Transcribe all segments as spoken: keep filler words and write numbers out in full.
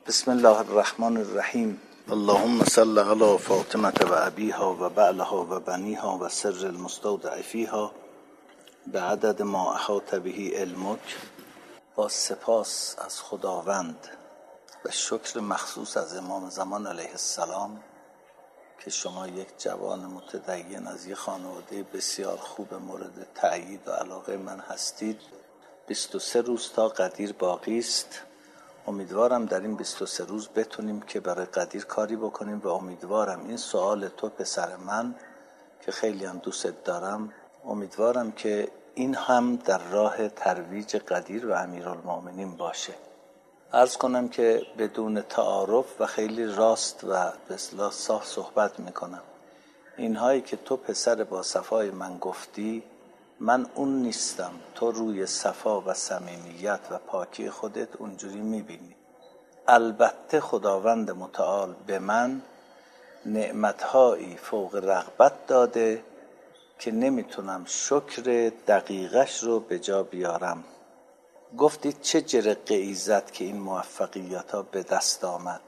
بسم الله الرحمن الرحیم. اللهم صل علی فاطمه و ابیها و بعلها و بنیها و سر المستودع فیها به عدد ما احاط به علمک. با سپاس از خداوند و شکر مخصوص از امام زمان علیه السلام که شما یک جوان متدین از یک خانواده بسیار خوب مورد تأیید و علاقه من هستید. بیست و سه روز تا قدیر باقی است. امیدوارم در این بیست و سه روز بتونیم که برای قدیر کاری بکنیم و امیدوارم این سوال تو پسر من که خیلی هم دوست دارم، امیدوارم که این هم در راه ترویج قدیر و امیرالمومنین باشه. عرض کنم که بدون تعارف و خیلی راست و به اصطلاح صاف صحبت میکنم. اینهایی که تو پسر با صفای من گفتی، من اون نیستم. تو روی صفا و صمیمیت و پاکی خودت اونجوری میبینی. البته خداوند متعال به من نعمتهایی فوق رغبت داده که نمیتونم شکر دقیقش رو به جا بیارم. گفتید چه جرقه ای زد که این موفقیت ها به دست آمد؟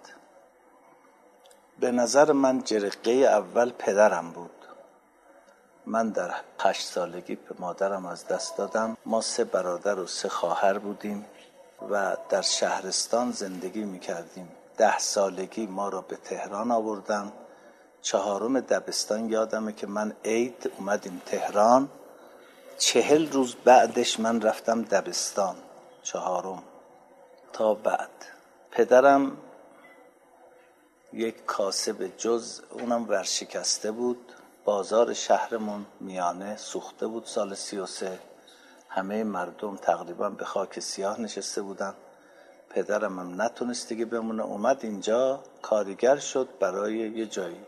به نظر من جرقه اول پدرم بود. من در هشت سالگی به مادرم از دست دادم. ما سه برادر و سه خواهر بودیم و در شهرستان زندگی میکردیم. ده سالگی ما را به تهران آوردن. چهارم دبستان یادمه که من عید اومدیم تهران. چهل روز بعدش من رفتم دبستان چهارم تا بعد. پدرم یک کاسب جز، اونم ورشکسته بود. بازار شهرمون میانه سوخته بود سال سی و سه. همه مردم تقریبا به خاک سیاه نشسته بودن. پدرم هم نتونست دیگه بمونه، اومد اینجا کارگر شد برای یه جایی.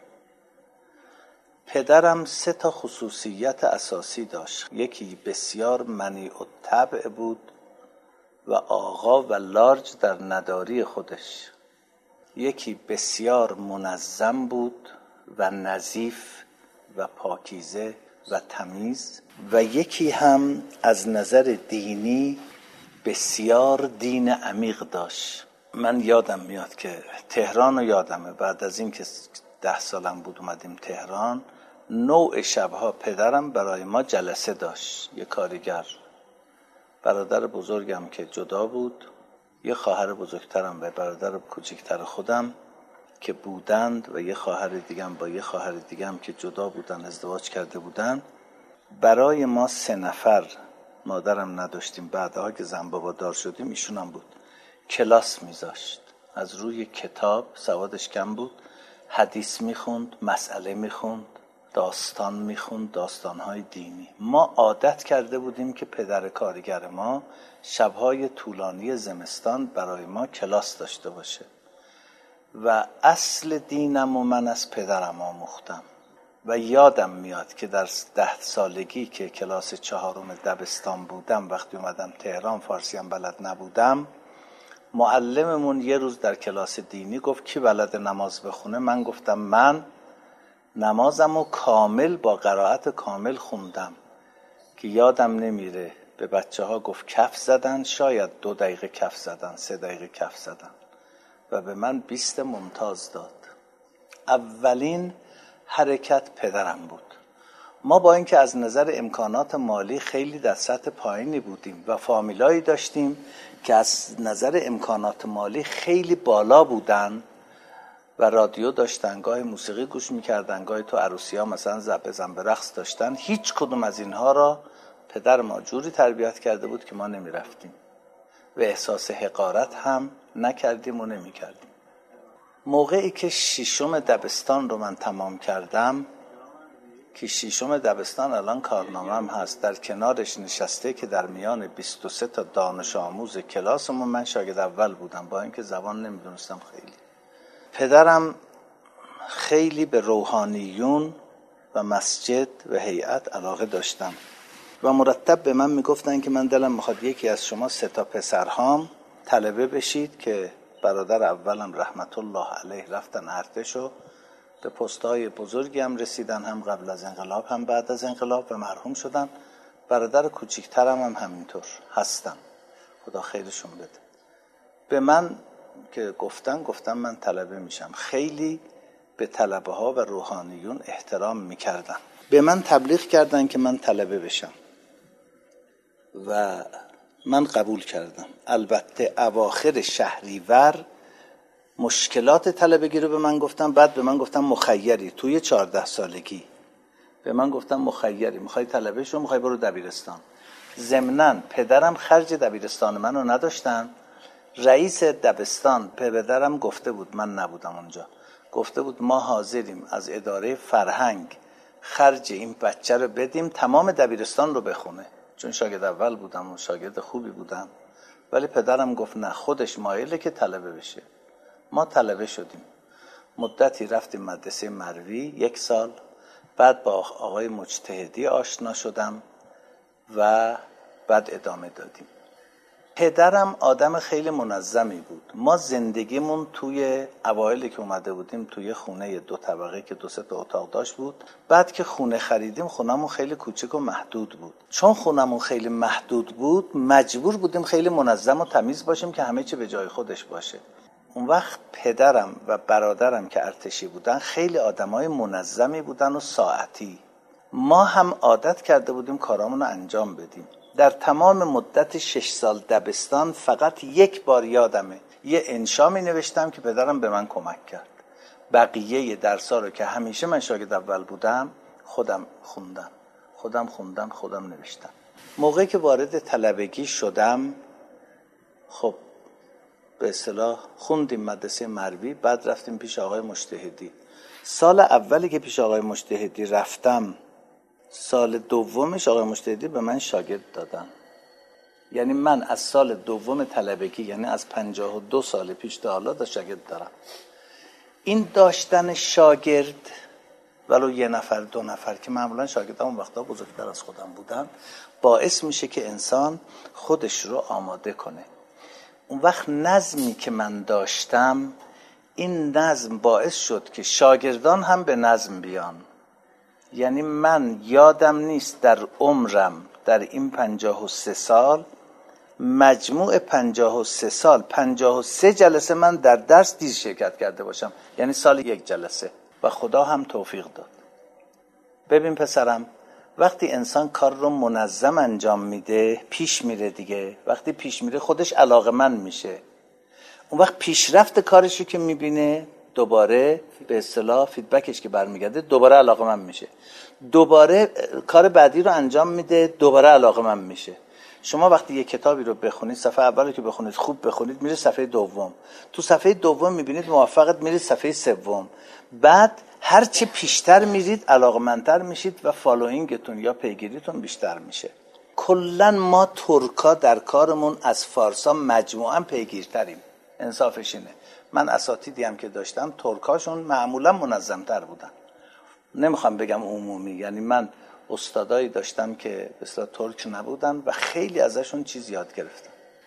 پدرم سه تا خصوصیت اساسی داشت. یکی بسیار منیع الطبع بود و آقا و لارج در نداری خودش. یکی بسیار منظم بود و نظیف و پاکیزه و تمیز، و یکی هم از نظر دینی بسیار دین عمیق داشت. من یادم میاد که تهران رو یادمه، بعد از این که ده سالم بود اومدیم تهران، نوع شبها پدرم برای ما جلسه داشت. یه کارگر، برادر بزرگم که جدا بود، یه خواهر بزرگترم و برادر کوچکتر خودم که بودند و یه خواهر دیگم با یه خواهر دیگم که جدا بودن، ازدواج کرده بودن. برای ما سه نفر، مادرم نداشتیم، بعدها که زن بابا دار شدیم ایشون هم بود، کلاس میذاشت. از روی کتاب، سوادش کم بود، حدیث میخوند، مسئله میخوند، داستان میخوند، داستانهای دینی. ما عادت کرده بودیم که پدر کارگر ما شبهای طولانی زمستان برای ما کلاس داشته باشه و اصل دینم و من از پدرم آموختم. و یادم میاد که در ده سالگی که کلاس چهارم دبستان بودم، وقتی اومدم تهران فارسی هم بلد نبودم، معلممون یه روز در کلاس دینی گفت کی بلد نماز بخونه؟ من گفتم من. نمازمو کامل با قرائت کامل خوندم که یادم نمیره. به بچه ها گفت کف زدن، شاید دو دقیقه کف زدن، سه دقیقه کف زدن و به من بیست ممتاز داد. اولین حرکت پدرم بود. ما با اینکه از نظر امکانات مالی خیلی در سطح پایینی بودیم و فامیلایی داشتیم که از نظر امکانات مالی خیلی بالا بودن و رادیو داشتن، گاهی موسیقی گوش میکردن، گاهی تو عروسی ها مثلا بزن به رقص داشتن. هیچ کدوم از اینها را پدر ما جوری تربیت کرده بود که ما نمیرفتیم و احساس حقارت هم نکردیم و نمیکردیم. موقعی که ششم دبستان رو من تمام کردم، که ششم دبستان الان کارنامه‌ام هست، در کنارش نشسته که در میان بیست و سه تا دانش آموز کلاسمون من شاگرد اول بودم، با اینکه زبان نمیدونستم خیلی. پدرم خیلی به روحانیون و مسجد و هیئت علاقه داشتم و مرتب به من میگفتن که من دلم میخواد یکی از شما سه تا پسرهام طلبه بشید، که برادر اولم رحمت الله علیه رفتن ارتشو، به پست‌های بزرگی هم رسیدن، هم قبل از انقلاب هم بعد از انقلاب، و مرحوم شدن. برادر کوچیکترم هم همینطور هستن، خدا خیرشون بده. به من که گفتن گفتم من طلبه میشم. خیلی به طلبه ها و روحانیون احترام میکردن. به من تبلیغ کردن که من طلبه بشم و من قبول کردم. البته اواخر شهریور مشکلات طلبگی رو به من گفتن. بعد به من گفتن مخیری. توی چهارده سالگی به من گفتن مخیری، میخوای طلبه شو، میخوای برو دبیرستان. ضمناً پدرم خرج دبیرستان منو نداشتن. رئیس دبستان پدرم گفته بود، من نبودم اونجا، گفته بود ما حاضریم از اداره فرهنگ خرج این بچه رو بدیم تمام دبیرستان رو بخونه، چون شاگرد اول بودم و شاگرد خوبی بودم. ولی پدرم گفت نه، خودش مایله که طلبه بشه. ما طلبه شدیم. مدتی رفتیم مدرسه مروی، یک سال. بعد با آقای مجتهدی آشنا شدم و بعد ادامه دادیم. پدرم آدم خیلی منظمی بود. ما زندگیمون توی اوایلی که اومده بودیم توی خونه دو طبقه که دو سه تا اتاق داشت بود. بعد که خونه خریدیم خونمون خیلی کوچک و محدود بود. چون خونمون خیلی محدود بود مجبور بودیم خیلی منظم و تمیز باشیم که همه چی به جای خودش باشه. اون وقت پدرم و برادرم که ارتشی بودن خیلی آدمای منظمی بودن و ساعتی. ما هم عادت کرده بودیم کارامون رو انجام بدیم. در تمام مدت شش سال دبستان فقط یک بار یادمه یه انشا می نوشتم که پدرم به من کمک کرد. بقیه درسا رو که همیشه من شاگرد اول بودم خودم خوندم خودم خوندم خودم نوشتم. موقعی که وارد طلبگی شدم، خب به اصطلاح خوندیم مدرسه مروی، بعد رفتیم پیش آقای مجتهدی. سال اولی که پیش آقای مجتهدی رفتم، سال دومش آقای مجتهدی به من شاگرد دادن. یعنی من از سال دوم طلبگی، یعنی از پنجاه و دو سال پیش تا حالا دا شاگرد دارم. این داشتن شاگرد ولو یه نفر دو نفر که معمولا شاگردم اون وقتا بزرگتر از خودم بودن، باعث میشه که انسان خودش رو آماده کنه. اون وقت نظمی که من داشتم، این نظم باعث شد که شاگردان هم به نظم بیان. یعنی من یادم نیست در عمرم در این پنجاه و سه سال، مجموع پنجاه و سه سال پنجاه و سه جلسه من در درس دیر شرکت کرده باشم، یعنی سال یک جلسه، و خدا هم توفیق داد. ببین پسرم، وقتی انسان کار رو منظم انجام میده پیش میره دیگه. وقتی پیش میره خودش علاقه‌مند میشه. اون وقت پیشرفت کارش رو که میبینه دوباره به اصطلاح فیدبکش که برمیگرده دوباره علاقه‌مند میشه. دوباره کار بعدی رو انجام میده، دوباره علاقه‌مند میشه. شما وقتی یک کتابی رو بخونید، صفحه اول که بخونید خوب بخونید، میره صفحه دوم. تو صفحه دوم میبینید موفقت، میرید صفحه سوم. بعد هر چه پیشتر میرید علاقه‌مندتر میشید و فالوینگتون یا پیگیریتون بیشتر میشه. کلا ما ترکا در کارمون از فارسا مجموعاً پیگیرتریم. انصافش اینه. من اساتیدی هم که داشتم ترکاشون معمولا منظمتر بودن. نمیخوام بگم عمومی، یعنی من استادایی داشتم که به اصطلاح ترک نبودن و خیلی ازشون چیز یاد گرفتم.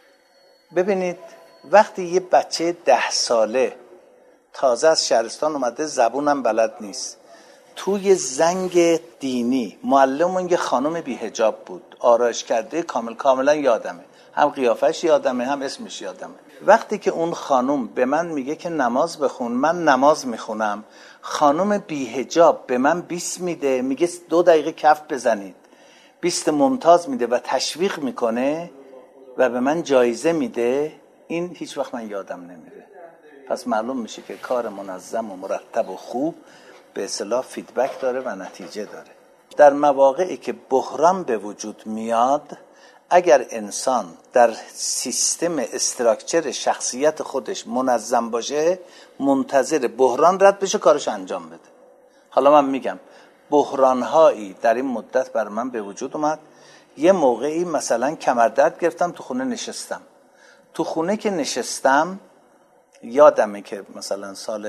ببینید وقتی یه بچه ده ساله تازه از شهرستان اومده، زبونم بلد نیست، توی زنگ دینی معلمون یه خانم بی حجاب بود، آرایش کرده کامل، کاملا یادمه، هم قیافش یادمه هم اسمش یادمه. وقتی که اون خانم به من میگه که نماز بخون، من نماز میخونم، خانم بی حجاب به من بیست میده، میگه دو دقیقه کف بزنید، بیست ممتاز میده و تشویق میکنه و به من جایزه میده، این هیچ وقت من یادم نمیره. پس معلوم میشه که کار منظم و مرتب و خوب به اصطلاح فیدبک داره و نتیجه داره. در مواقعی که بحران به وجود میاد، اگر انسان در سیستم استراکچر شخصیت خودش منظم باشه، منتظر بحران رد بشه کارش انجام بده. حالا من میگم بحران‌هایی در این مدت بر من به وجود اومد. یه موقعی مثلا کمردرد گرفتم، تو خونه نشستم. تو خونه که نشستم یادمه که مثلا سال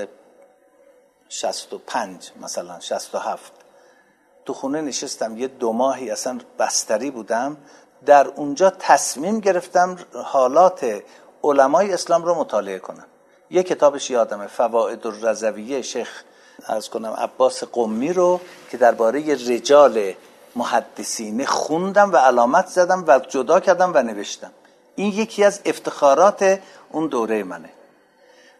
شصت و پنج مثلا شصت و هفت تو خونه نشستم، یه دو ماهی اصلا بستری بودم. در اونجا تصمیم گرفتم حالات علمای اسلام رو مطالعه کنم. یه کتابش یادمه، فوائد الرضویه شیخ عرض کنم عباس قمی رو که درباره رجال محدثین خوندم و علامت زدم و جدا کردم و نوشتم. این یکی از افتخارات اون دوره منه.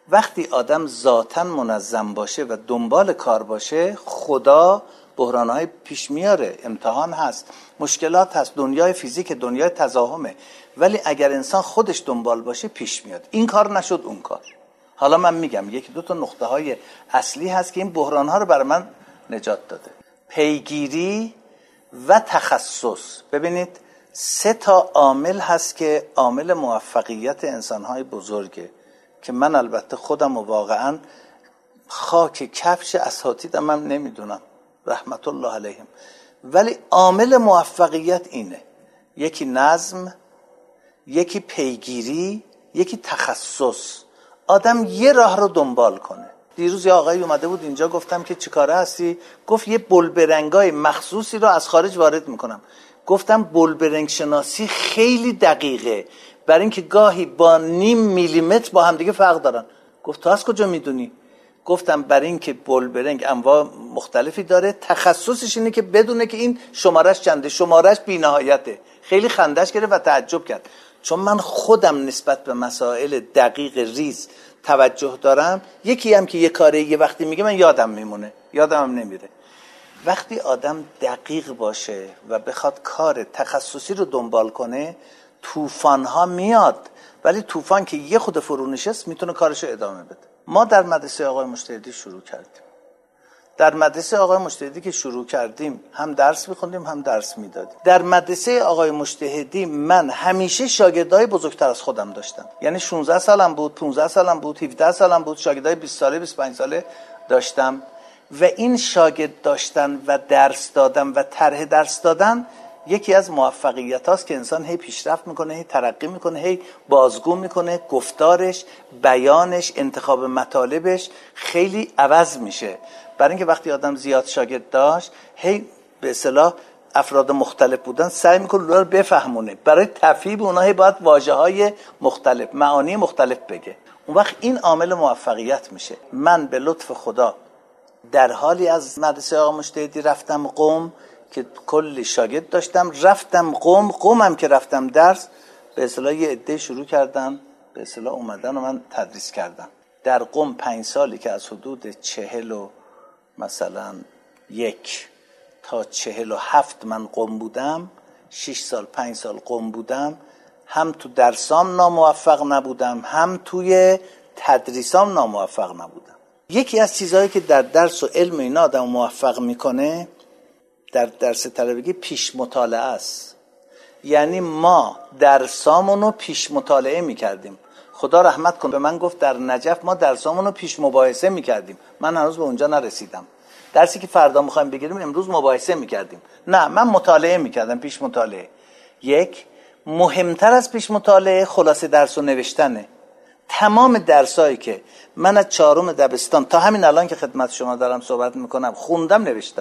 وقتی آدم ذاتاً منظم باشه و دنبال کار باشه، خدا بحرانهای پیش میاره، امتحان هست، مشکلات هست، دنیای فیزیک دنیای تزاحمه، ولی اگر انسان خودش دنبال باشه پیش میاد. این کار نشد اون کار. حالا من میگم یکی دو تا نقطه های اصلی هست که این بحران ها رو برای من نجات داده. پیگیری و تخصص. ببینید سه تا عامل هست که عامل موفقیت انسان های بزرگه که من البته خودم و واقعا خاک کفش اساتیدم هم نمیدونم رحمت الله علیهم، ولی عامل موفقیت اینه: یکی نظم، یکی پیگیری، یکی تخصص. آدم یه راه رو دنبال کنه. دیروز یه آقایی اومده بود اینجا، گفتم که چیکاره هستی؟ گفت یه بلبرنگای مخصوصی رو از خارج وارد میکنم. گفتم بلبرنگ شناسی خیلی دقیقه، برای اینکه گاهی با نیم میلیمتر با هم دیگه فرق دارن. گفت تو از کجا میدونی؟ گفتم برای اینکه بلبرنگ انواع مختلفی داره، تخصصش اینه که بدونه که این شمارش چنده، شمارش بی‌نهایته. خیلی خندش گرفت و تعجب کرد، چون من خودم نسبت به مسائل دقیق ریز توجه دارم. یکی هم که یه کاره یه وقتی میگه من یادم میمونه، یادم هم نمیره. وقتی آدم دقیق باشه و بخواد کار تخصصی رو دنبال کنه، طوفان ها میاد، ولی طوفان که یه خود فرو نشست میتونه کارشو ادامه بده. ما در مدرسه آقای مجتهدی شروع کردیم. در مدرسه آقای مجتهدی که شروع کردیم هم درس میخوندیم هم درس میدادیم. در مدرسه آقای مجتهدی من همیشه شاگردای بزرگتر از خودم داشتم. یعنی شانزده سالم بود، پانزده سالم بود، هفده سالم بود، شاگردای بیست ساله، بیست و پنج ساله داشتم. و این شاگرد داشتن و درس دادن و طرح درس دادن یکی از موفقیت هاست که انسان هی پیشرفت میکنه، هی ترقی میکنه، هی بازگو میکنه، گفتارش، بیانش، انتخاب مطالبش خیلی عوض میشه. برای اینکه وقتی آدم زیاد شاگرد داشت، هی به اصطلاح افراد مختلف بودن، سعی میکنه اونها رو بفهمونه. برای تفهیم اونها هی باید واژه‌های مختلف، معانی مختلف بگه. اون وقت این عامل موفقیت میشه. من به لطف خدا در حالی از مدرسه آقا مجتهدی رفتم قم که کلی شاگرد داشتم، رفتم قم. قمم که رفتم درس، به اصطلاح یه عده شروع کردن به اصطلاح اومدن و من تدریس کردم. در قم پنج سالی که از حدود چهل و مثلا یک تا چهل و هفت من قم بودم، شش سال پنج سال قم بودم، هم تو درسام ناموفق نبودم، هم توی تدریسام ناموفق نبودم. یکی از چیزهایی که در درس و علم اینا آدم موفق میکنه در درس طلبگی پیش مطالعه است. یعنی ما درسامونو پیش مطالعه میکردیم. خدا رحمت کن به من گفت در نجف ما درسامونو پیش مباحثه میکردیم. من هنوز به اونجا نرسیدم. درسی که فردا میخوایم بگیریم امروز مباحثه میکردیم. نه، من مطالعه میکردم، پیش مطالعه. یک، مهمتر از پیش مطالعه خلاصه درس و نوشتنه. تمام درسایی که من از چهارم دبستان تا همین الان که خدمت شما دارم صحبت میکنم خوندم، نوشتم.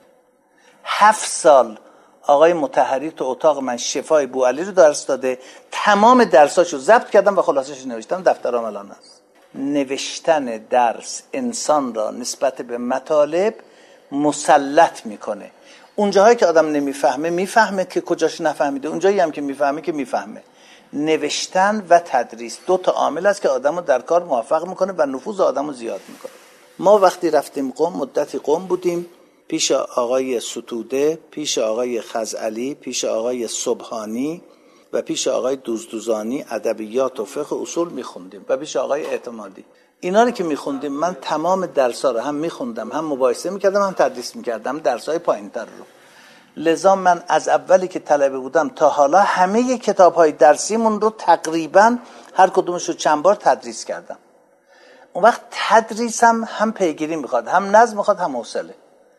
هفت سال آقای مطهری تو اتاق من شفای بوعلی رو درس داده، تمام درساشو ضبط کردم و خلاصش نوشتم، دفترام الان هست. نوشتن درس انسان را نسبت به مطالب مسلط میکنه. اونجاهایی که آدم نمیفهمه میفهمه که کجاش نفهمیده، اونجایی هم که میفهمه که میفهمه. نوشتن و تدریس دو تا عامل است که آدمو در کار موفق میکنه و نفوذ آدمو زیاد میکنه. ما وقتی رفتیم قم، مدتی قم بودیم، پیش آقای ستوده، پیش آقای خزعلی، پیش آقای سبحانی و پیش آقای دوزدوزانی ادبیات و فقه اصول میخوندیم و پیش آقای اعتمادی. اینا رو که میخوندیم من تمام درس‌ها رو هم میخوندم، هم مباحثه میکردم، هم تدریس میکردم، درس‌های پایین‌تر رو. لذا من از اولی که طلبه بودم تا حالا همه کتاب‌های درسیمون رو تقریبا هر کدومش رو چند بار تدریس کردم. اون وقت تدریسم هم پیگیری میخواد، هم نظم میخواد، هم حوصله.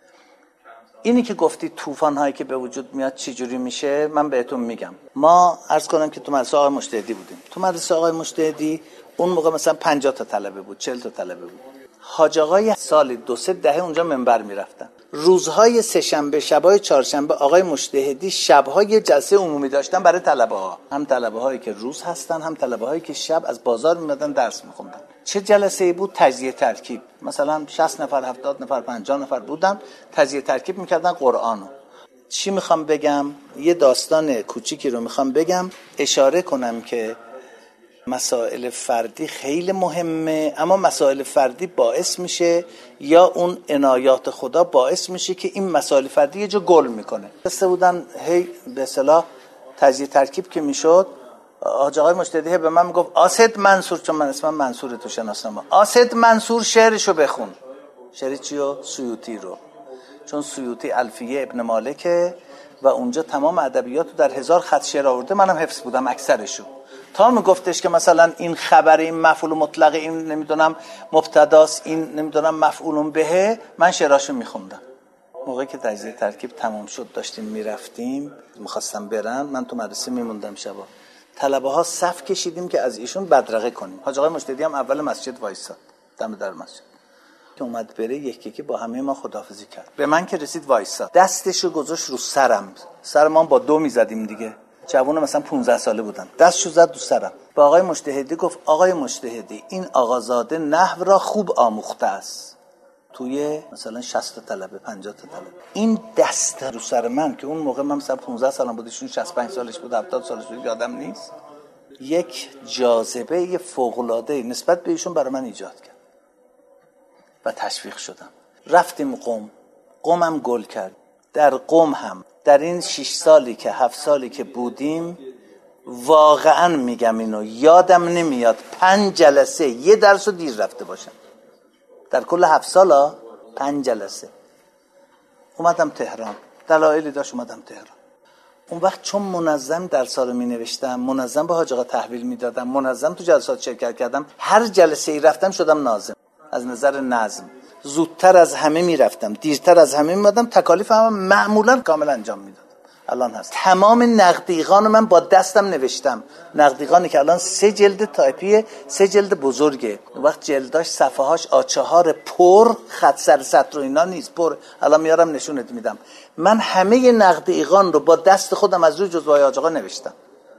اینی که گفتی طوفان هایی که به وجود میاد چی جوری میشه، من بهتون میگم. ما عرض کنم که تو مدرسه آقای مجتهدی بودیم. تو مدرسه آقای مجتهدی اون موقع مثلا پنجاه تا طلبه بود، چهل تا طلبه بود. حاج آقای سال دو سه دهه اونجا منبر میرفتن. روزهای سه شنبه، شبای چهارشنبه آقای مجتهدی شبهای جلسه عمومی داشتن برای طلبه ها. هم طلبه هایی که روز هستن، هم طلبه هایی که شب از بازار میمدن درس میخوندن. چه جلسه‌ای بود؟ تجزیه ترکیب. مثلا شصت نفر، هفتاد نفر، پنجاه نفر بودن، تجزیه ترکیب میکردن قرآنو. چی میخوام بگم؟ یه داستان کوچیکی رو میخوام بگم، اشاره کنم که مسائل فردی خیلی مهمه، اما مسائل فردی باعث میشه یا اون عنایات خدا باعث میشه که این مسائل فردی یه جا گل میکنه. دسته بودن هی به اصطلاح تجزیه ترکیب که میشد، حاج آقای مجتهدی به من میگفت آسد منصور، چون من اسمم منصور تو شناسنامه، آسد منصور شعرشو بخون. شعر چیو؟ سیوطی رو. چون سیوطی الفیه ابن مالکه و اونجا تمام ادبیاتو در هزار خط شعر آورده، منم حفظ بودم اکثرشو. تا میگفتش که مثلا این خبر، این مفعول مطلق، این نمیدونم مبتداست، این نمیدونم مفعول به، من شعراشو میخوندم. موقعی که تجزیه ترکیب تمام شد داشتیم میرفتیم، میخواستم برن، من تو مدرسه میموندم شبا. طلبه ها صف کشیدیم که از ایشون بدرقه کنیم. حاج آقای مجتهدی هم اول مسجد وایساد، دم در مسجد که اومد بره، یک یکی با همه ما خداحافظی کرد. به من که رسید وایساد، دستشو گذاشت رو سرم. سر ما با دو میزدیم دیگه، جوون مثلا پانزده ساله بودن، دستشو زد رو سرم. با آقای مجتهدی گفت آقای مجتهدی، این آقازاده نحو را خوب آموخته است. توی مثلا شصت تا طلبه، پنجاه تا طلبه، این دست رو سر من که اون موقع من مثلا پانزده سالم بود، ایشون شصت و پنج سالش بود، هفتاد سالش بود، یادم نیست، یک جاذبه فوق‌العاده نسبت به ایشون برای من ایجاد کرد و تشویق شدم. رفتیم قم، قمم گل کرد. در قم هم در این شش سالی که هفت سالی که بودیم، واقعا میگم اینو یادم نمیاد پنج جلسه یه درس رو دیر رفته باشم. در کل هفت سالا پنج جلسه. اومدم تهران، دلایلی داشت اومدم تهران. اون وقت چون منظم درس‌ها رو می‌نوشتم، منظم به حاج آقا تحویل میدادم، منظم تو جلسات شرکت کردم، هر جلسه ای رفتم شدم ناظم. از نظر نظم زودتر از همه میرفتم، دیرتر از همه میمدم، تکالیفم معمولا کامل انجام میدادم. الان هست تمام نقدیقان من با دستم نوشتم، نقدیقانی که الان سه جلد تایپیه، سه جلد بزرگه. وقت جلداش صفحه‌هاش آچهار پر، خط سر سطر و اینا نیست، پر. الان میارم نشونت میدم. من همه نقدیقان رو با دست خودم از روی جزوه‌های حاج آقا نوشتم.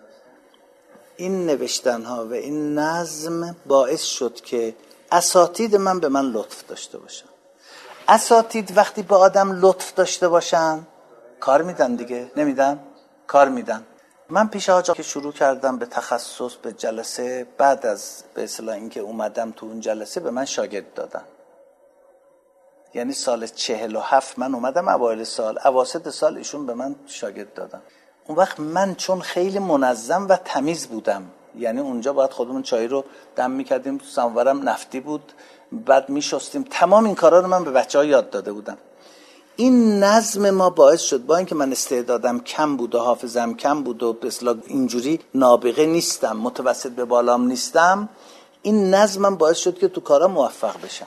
این نوشتن‌ها و این نظم باعث شد که اساتید من به من لطف داشته باشن. اساتید وقتی به آدم لطف داشته باشن کار میدن دیگه، نمیدن؟ کار میدن. من پیش حاج آقا که شروع کردم به تخصص، به جلسه، بعد از به اصطلاح اینکه اومدم تو اون جلسه به من شاگرد دادن. یعنی سال چهل و هفت من اومدم، اوایل سال، اواسط سال ایشون به من شاگرد دادن. اون وقت من چون خیلی منظم و تمیز بودم، یعنی اونجا باید خودمون چای رو دم میکردیم، سمورم نفتی بود، بعد میشستیم، تمام این کارا رو من به بچه‌ها یاد داده بودم. این نظم ما باعث شد، با اینکه من استعدادم کم بود و حافظم کم بود و به اصطلاح اینجوری نابغه نیستم، متوسط به بالام نیستم، این نظمم باعث شد که تو کارا موفق بشم.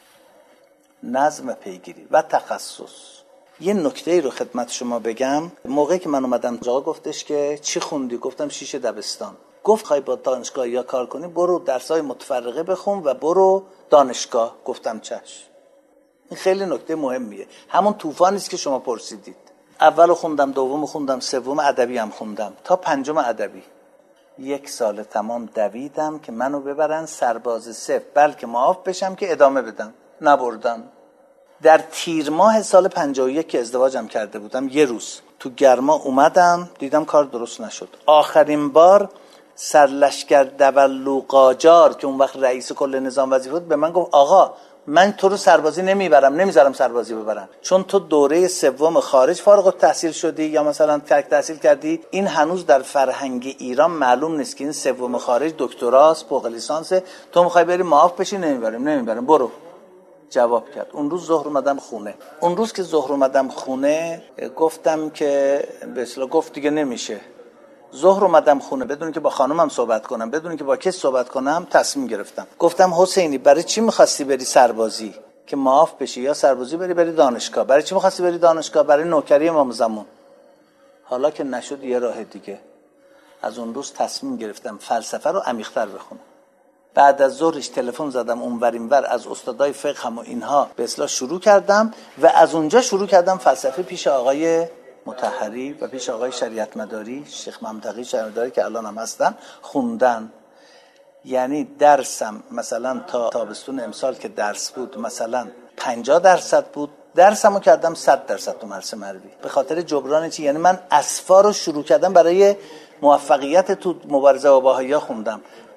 نظم پیگیری و تخصص. یه نکته رو خدمت شما بگم. موقعی که من اومدم جا گفتش که چی خوندی؟ گفتم شیشه دبستان. گفت خواهی با دانشگاه یا کار کنی برو درسای متفرقه بخون و برو دانشگاه. گفتم چشم. این خیلی نکته مهمیه، همون طوفانیست که شما پرسیدید. اولو خوندم، دومو خوندم، سوم ادبی هم خوندم تا پنجم ادبی. یک سال تمام دویدم که منو ببرن سرباز صفر، بلکه معاف بشم که ادامه بدم. نبردن. در تیر ماه سال پنجاه و یک که ازدواجم کرده بودم، یه روز تو گرما اومدم دیدم کار درست نشد. آخرین بار سرلشکر دولو قاجار که اون وقت رئیس کل نظام وظیفه بود به من گفت آقا من تو رو سربازی نمیبرم، نمیذارم سربازی ببرن، چون تو دوره سوم خارج فارغ التحصیل شدی یا مثلا ترک تحصیل کردی. این هنوز در فرهنگ ایران معلوم نیست که این سوم خارج دکتراست، فوق لیسانس، تو میخوای بری معاف بشی، نمیبرم نمیبرم برو. جواب کرد. اون روز ظهر اومدم خونه. اون روز که ظهر اومدم خونه گفتم که به اصطلاح گفت دیگه نمیشه. ظهر اومدم خونه بدون که با خانومم صحبت کنم، بدون که با کس صحبت کنم، تصمیم گرفتم. گفتم حسینی برای چی می‌خواستی بری سربازی؟ که معاف بشی یا سربازی بری بری دانشگاه؟ برای چی می‌خواستی بری دانشگاه؟ برای نوکری امام زمان. حالا که نشد یه راه دیگه. از اون روز تصمیم گرفتم فلسفه رو عمیق‌تر بخونم. بعد از ظهرش تلفن زدم اونور اینور از استادای فقه هم و اینها به اصطلاح شروع کردم و از اونجا شروع کردم فلسفه پیش آقای مطهری و پیش آقای شریعت مداری، شیخ محمد شریعت مداری که الان هم هستن، خوندن. یعنی درسم مثلا تا تابستون امسال که درس بود مثلا پنجاه درصد بود، درسمو کردم صد درصد تو مدرسه مروی. به خاطر جبران چی؟ یعنی من اصفا رو شروع کردم برای موفقیت تو مبارزه با بهائی‌ها خوندم.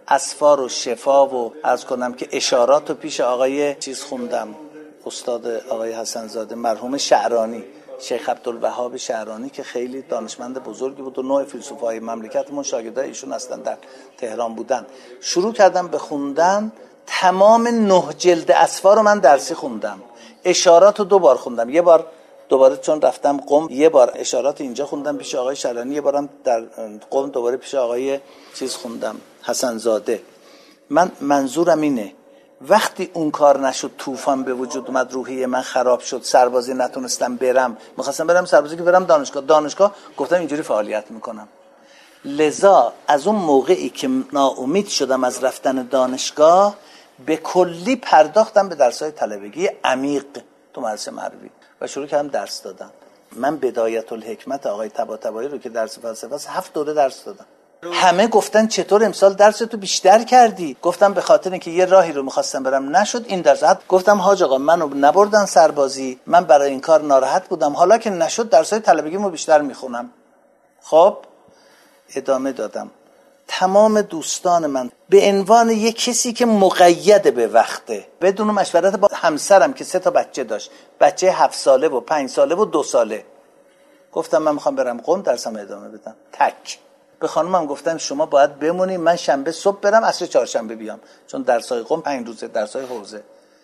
اسفار و شفا و عرض کنم که اشارات رو پیش آقای چیز خوندم، استاد آقای حسن زاده مرحوم شعرانی، شیخ عبدالوهاب شعرانی که خیلی دانشمند بزرگی بود و نوع فیلسوفای مملکتمون شاگردای ایشون هستن، در تهران بودن. شروع کردم به خوندن، تمام نه جلد اسفار رو من درسی خوندم، اشارات رو دو بار خوندم، یه بار دوباره چون رفتم قم یه بار اشارات اینجا خوندم پیش آقای شعرانی، یه بارم در قم دوباره پیش آقای چیز خوندم حسن زاده. من منظورم اینه وقتی اون کار نشد، طوفان به وجود اومد، روحیه من خراب شد، سربازی نتونستم برم، میخواستم برم سربازی که برم دانشگاه، دانشگاه گفتم اینجوری فعالیت میکنم. لذا از اون موقعی که ناامید شدم از رفتن دانشگاه، به کلی پرداختم به درس‌های طلبگی عمیق تو مدرسه مروی و شروع کردم درس دادن. من بدایت الحکمت آقای طباطبایی رو که درس فلسفه است هفت دوره درس دادم. همه گفتن چطور امسال درس تو بیشتر کردی؟ گفتم به خاطر اینکه یه راهی رو می‌خواستم برم نشد این درس. گفتم حاج آقا منو نبردن سربازی، من برای این کار ناراحت بودم، حالا که نشد درس‌های طلبگیمو بیشتر میخونم. خب ادامه دادم. تمام دوستان من به عنوان یک کسی که مقید به وقته، بدون مشورت با همسرم که سه تا بچه داشت، بچه هفت ساله و پنج ساله و دو ساله، گفتم من میخوام برم قم درسم ادامه بدم. تک به خانومم گفتم شما باید بمونی، من شنبه صبح برم عصر چهارشنبه بیام، چون درسای قم پنج روزه، درسای حوزه.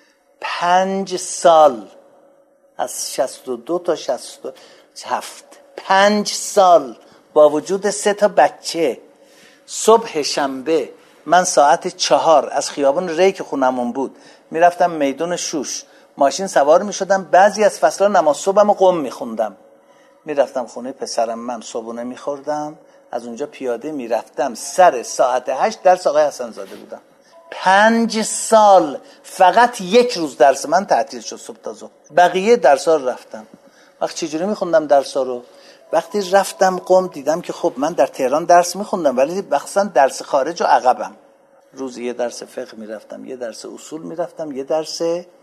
پنج سال از شصت و دو تا شصت و هفت، پنج سال با وجود سه تا بچه، صبح شنبه من ساعت چهار از خیابان ری که خونمون بود میرفتم میدون شوش، ماشین سوار میشدم، بعضی از فصلا نماز صبحم قم میخوندم، میرفتم خونه پسرم، من صبحونه میخوردم، از اونجا پیاده میرفتم، سر ساعت هشت درس آقای حسن زاده بودم. پنج سال فقط یک روز درس من تعطیل شد صبح تا ظهر، بقیه درس‌ها رو رفتم. وقت چجوری میخوندم درس‌ها رو؟ وقتی رفتم قم دیدم که خب من در تهران درس میخوندم ولی بخصوصا درس خارج و عقبم. روزی یه درس فقه میرفتم، یه درس اصول میرفتم، یه درس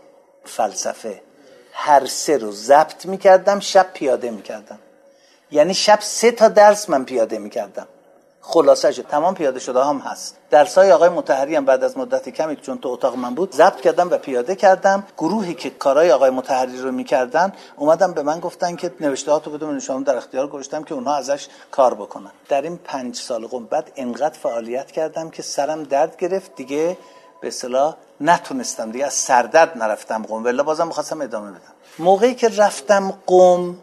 فلسفه. هر سه رو ضبط میکردم، شب پیاده میکردم. یعنی شب سه تا درس من پیاده میکردم. خلاصه شد تمام پیاده شده هم هست. درسای آقای مطهری هم بعد از مدت کمی چون تو اتاق من بود ضبط کردم و پیاده کردم. گروهی که کارهای آقای مطهری رو میکردن اومدن به من گفتن که نوشتهاتو بده، من نشونم در اختیار گذاشتم که اونها ازش کار بکنن. در این پنج سال قم بعد انقدر فعالیت کردم که سرم درد گرفت دیگه، به اصطلاح نتونستم دیگه، از سردرد نرفتم قم، ولی بازم می‌خواستم ادامه بدم. موقعی که رفتم قم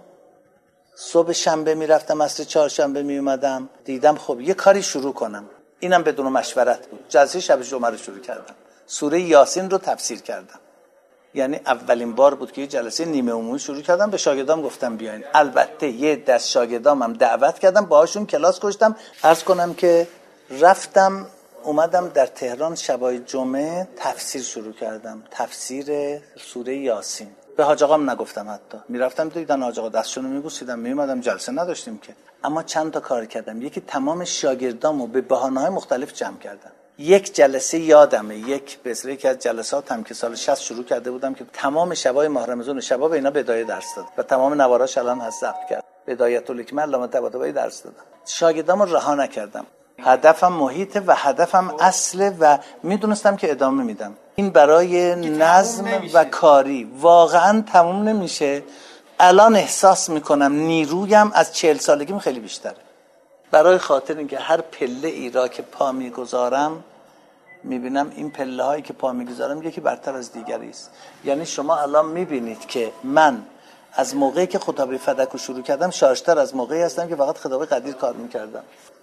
صبح شنبه میرفتم عصر چهارشنبه میومدم، دیدم خب یه کاری شروع کنم. اینم بدون مشورت بود. جلسه شب جمعه رو شروع کردم، سوره یاسین رو تفسیر کردم. یعنی اولین بار بود که یه جلسه نیمه عمومی شروع کردم. به شاگردام گفتم بیاین، البته یه دست شاگردام هم دعوت کردم، باهاشون کلاس گذاشتم. عرض کنم که رفتم اومدم در تهران شبای جمعه تفسیر شروع کردم، تفسیر سوره یاسین. به حاج آقام نگفتم، حتی میرفتم دیدن حاج آقا دستشون رو میبوسیدم، میومدم، جلسه نداشتیم که. اما چند تا کار کردم. یکی تمام شاگردامو به بهانه‌های مختلف جمع کردم. یک جلسه یادمه، یک به اصطلاح که از جلسات هم که سال شصت شروع کرده بودم که تمام شبای ماه رمضان و شبا به اینا بدایه درس دادم و تمام نواراش الان هست ضبط کرد. بدایت الحکمت علامه طباطبایی درس دادم. شاگردامو رها نکردم. هدفم محیط و هدفم اصله و میدونستم که ادامه میدم. این برای نظم و کاری واقعا تموم نمیشه. الان احساس میکنم نیرویم از چهل سالگیم خیلی بیشتره، برای خاطر اینکه هر پله ای را که پا میگذارم میبینم این پله هایی که پا میگذارم یکی برتر از دیگری است. یعنی شما الان میبینید که من از موقعی که خطابه فدک رو شروع کردم شارژتر از موقعی هستم که فقط خطابه قدیر کار میکردم.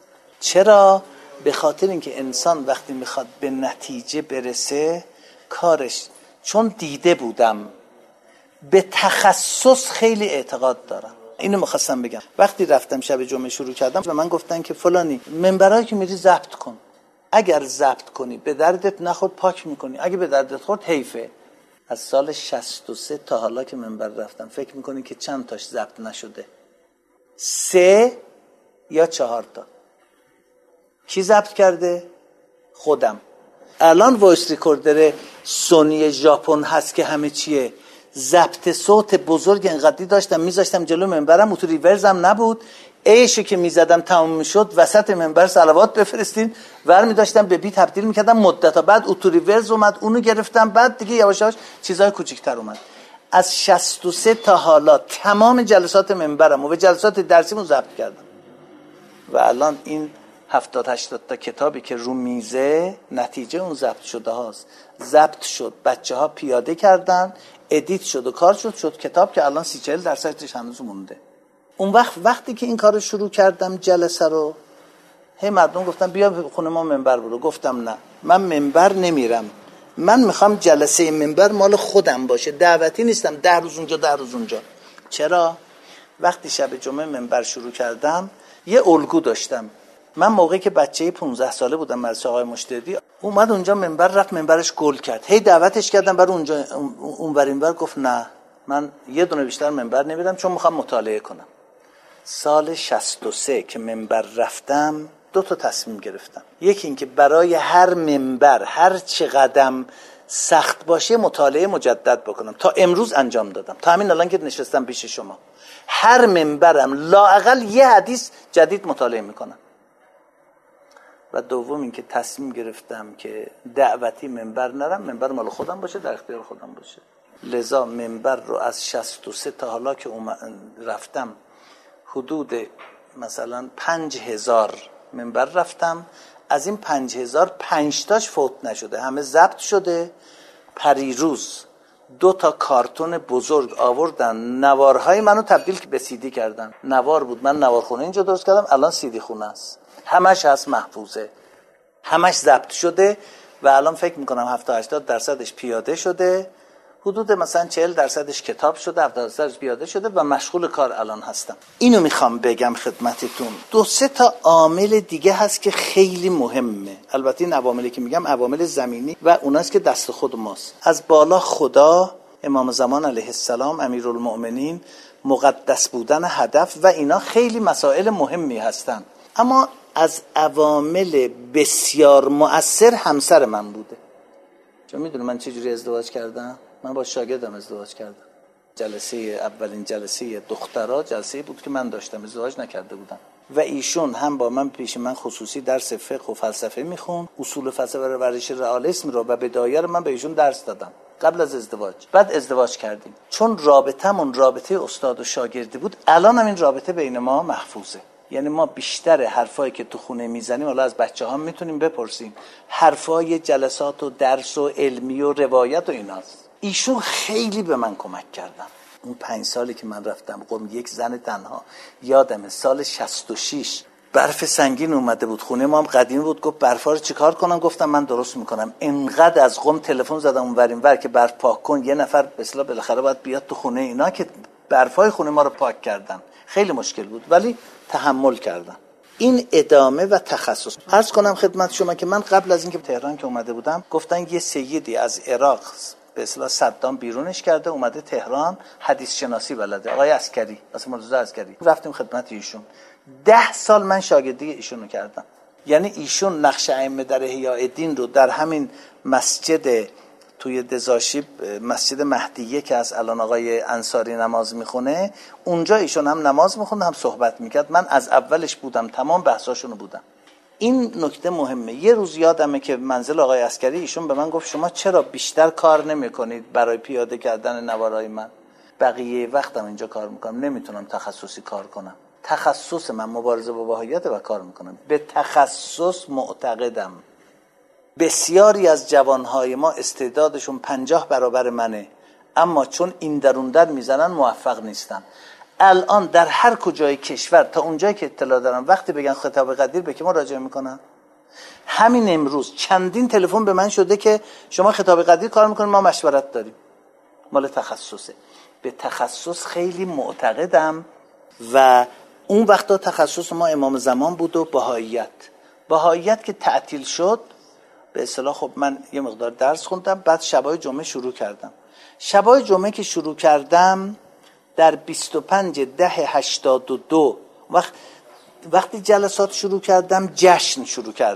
چرا؟ به خاطر اینکه انسان وقتی میخواد به نتیجه برسه کارش، چون دیده بودم به تخصص خیلی اعتقاد دارم. اینو میخواستم بگم. وقتی رفتم شب جمعه شروع کردم به من گفتن که فلانی منبرایی که میری ضبط کن، اگر ضبط کنی به دردت نخورد پاک میکنی، اگه به دردت خورد حیفه. از سال شصت و سه تا حالا که منبر رفتم فکر میکنی که چند تاش ضبط نشده؟ سه یا چهار تا. کی ضبط کرده؟ خودم. الان وایس ریکوردر سونی ژاپن هست که همه چیه، ضبط صوت بزرگ انقدری داشتم میذاشتم جلو منبرم، اتو ریورزم نبود، ایشو که میزدم تمام میشد وسط منبر صلوات بفرستین ور میداشتم به بی تبدیل میکردم مدتا، بعد اتو ریورز اومد اونو گرفتم، بعد دیگه یواش یواش چیزای کوچیک‌تر اومد. از شصت و سه تا حالا تمام جلسات منبرم و به جلسات درسیمو ضبط کردم و الان این هفتاد هشتاد تا کتابی که رو میزه نتیجه اون ضبط شده هاست. ضبط شد، بچه ها پیاده کردن، ادیت شد و کار شد، شد کتاب که الان سی چهل درصدش هنوز مونده. اون وقت وقتی که این کارو شروع کردم جلسه رو، هی مردم گفتن بیا خونه ما منبر برو. گفتم نه، من منبر نمیرم، من میخوام جلسه منبر مال خودم باشه، دعوتی نیستم ده روز اونجا ده روز اونجا. چرا؟ وقتی شب جمعه منبر شروع کردم یه الگو داشتم. من موقعی که بچه پانزده ساله بودم مدرسه آقای مشتری اومد اونجا منبر رفت، منبرش گل کرد، هی دعوتش کردم بر اونجا اونور اینور، گفت نه من یه دونه بیشتر منبر نمیرم چون میخوام مطالعه کنم. سال شصت و سه که منبر رفتم دو تا تصمیم گرفتم. یکی این که برای هر منبر هر چه قدم سخت باشه مطالعه مجدد بکنم. تا امروز انجام دادم، تا همین الان که نشستم پیش شما هر منبرم لااقل یه حدیث جدید مطالعه میکنم. و دوم این که تصمیم گرفتم که دعوتی منبر نرم، منبر مال خودم باشه، در اختیار خودم باشه. لذا منبر رو از شصت و سه تا حالا که رفتم حدود مثلا پنج هزار منبر رفتم. از این پنج هزار پنج تاش فوت نشده، همه ضبط شده. پریروز دو تا کارتون بزرگ آوردن، نوارهای منو تبدیل به سیدی کردن. نوار بود، من نوارخونه اینجا درست کردم، الان سیدی خونه است، همش هست محفوظه، همش ضبط شده و الان فکر میکنم هفتاد هشتاد درصدش پیاده شده، حدود مثلا چهل درصدش کتاب شده، هفتاد درصدش پیاده شده و مشغول کار الان هستم. اینو میخوام بگم خدمتتون. دو سه تا عامل دیگه هست که خیلی مهمه. البته این عواملی که میگم عوامل زمینی و اوناست که دست خود ماست. از بالا خدا، امام زمان علیه السلام، امیرالمؤمنین، مقدس بودن هدف و اینا خیلی مسائل مهمی هستن. اما از عوامل بسیار مؤثر همسر من بوده. چون میدونی من چجوری ازدواج کردم؟ من با شاگردم ازدواج کردم. جلسه اولین جلسه دخترها جلسه بود که من داشتم، ازدواج نکرده بودم و ایشون هم با من پیش من خصوصی درس فقه و فلسفه میخون، اصول فلسفه و ورزش رئالیسم رو و به دایر من به ایشون درس دادم قبل از ازدواج. بعد ازدواج کردیم. چون رابطمون رابطه استاد و شاگردی بود، الان هم این رابطه بین ما محفوظه. یعنی ما بیشتر حرفایی که تو خونه میزنیم، حالا از بچه ها میتونیم بپرسیم، حرفای جلسات و درس و علمی و روایت و ایناست. ایشون خیلی به من کمک کردن. اون پنج سالی که من رفتم قم، یک زن تنها، یادمه سال شصت و شش برف سنگین اومده بود، خونه ما هم قدیم بود. گفت برفا رو چیکار کنم؟ گفتم من درست میکنم. انقدر از قم تلفن زدم اونور اینور که برف پاک کن، یه نفر به اصطلاح بالاخره باید بیاد تو خونه اینا، که برفای خونه ما رو پاک کردن. خیلی مشکل بود ولی تحمل کردم. این ادامه و تخصص. عرض کنم خدمت شما که من قبل از اینکه تهران که اومده بودم، گفتن یه سیدی از عراق به اصطلاح صدام بیرونش کرده، اومده تهران، حدیث شناسی بلده، آقای عسکری، مثلا مرتضی عسکری. رفتیم خدمت ایشون. ده سال من شاگردی ایشونو کردم. یعنی ایشون نقش ائمه در احیاء دین رو در همین مسجد توی دزاشیب، مسجد مهدیه که از الان آقای انصاری نماز میخونه، اونجا ایشون هم نماز میخوند هم صحبت میکرد. من از اولش بودم، تمام بحثاشونو بودم. این نکته مهمه. یه روز یادمه که منزل آقای عسکری ایشون به من گفت شما چرا بیشتر کار نمیکنید برای پیاده کردن نوارای من؟ بقیه وقتم اینجا کار میکنم، نمیتونم تخصصی کار کنم. تخصص من مبارزه با واهیت و کار میکنم. به تخصص معتقدم. بسیاری از جوانهای ما استعدادشون پنجاه برابر منه، اما چون این درون در میزنن موفق نیستن. الان در هر کجای کشور تا اونجایی که اطلاع دارم وقتی بگن خطاب قدیر به کی مراجعه میکنن؟ همین امروز چندین تلفن به من شده که شما خطاب قدیر کار میکنید، ما مشورت داریم. مال تخصصه. به تخصص خیلی معتقدم و اون وقتا تخصص ما امام زمان بود و بهائیت. بهائیت که تعطیل شد به اصطلاح خب من یه مقدار درس خوندم، بعد شبای جمعه شروع کردم. شبای جمعه که شروع کردم در بیست و پنج ده هشتاد و دو وقت وقتی جلسات شروع کردم جشن شروع کردم.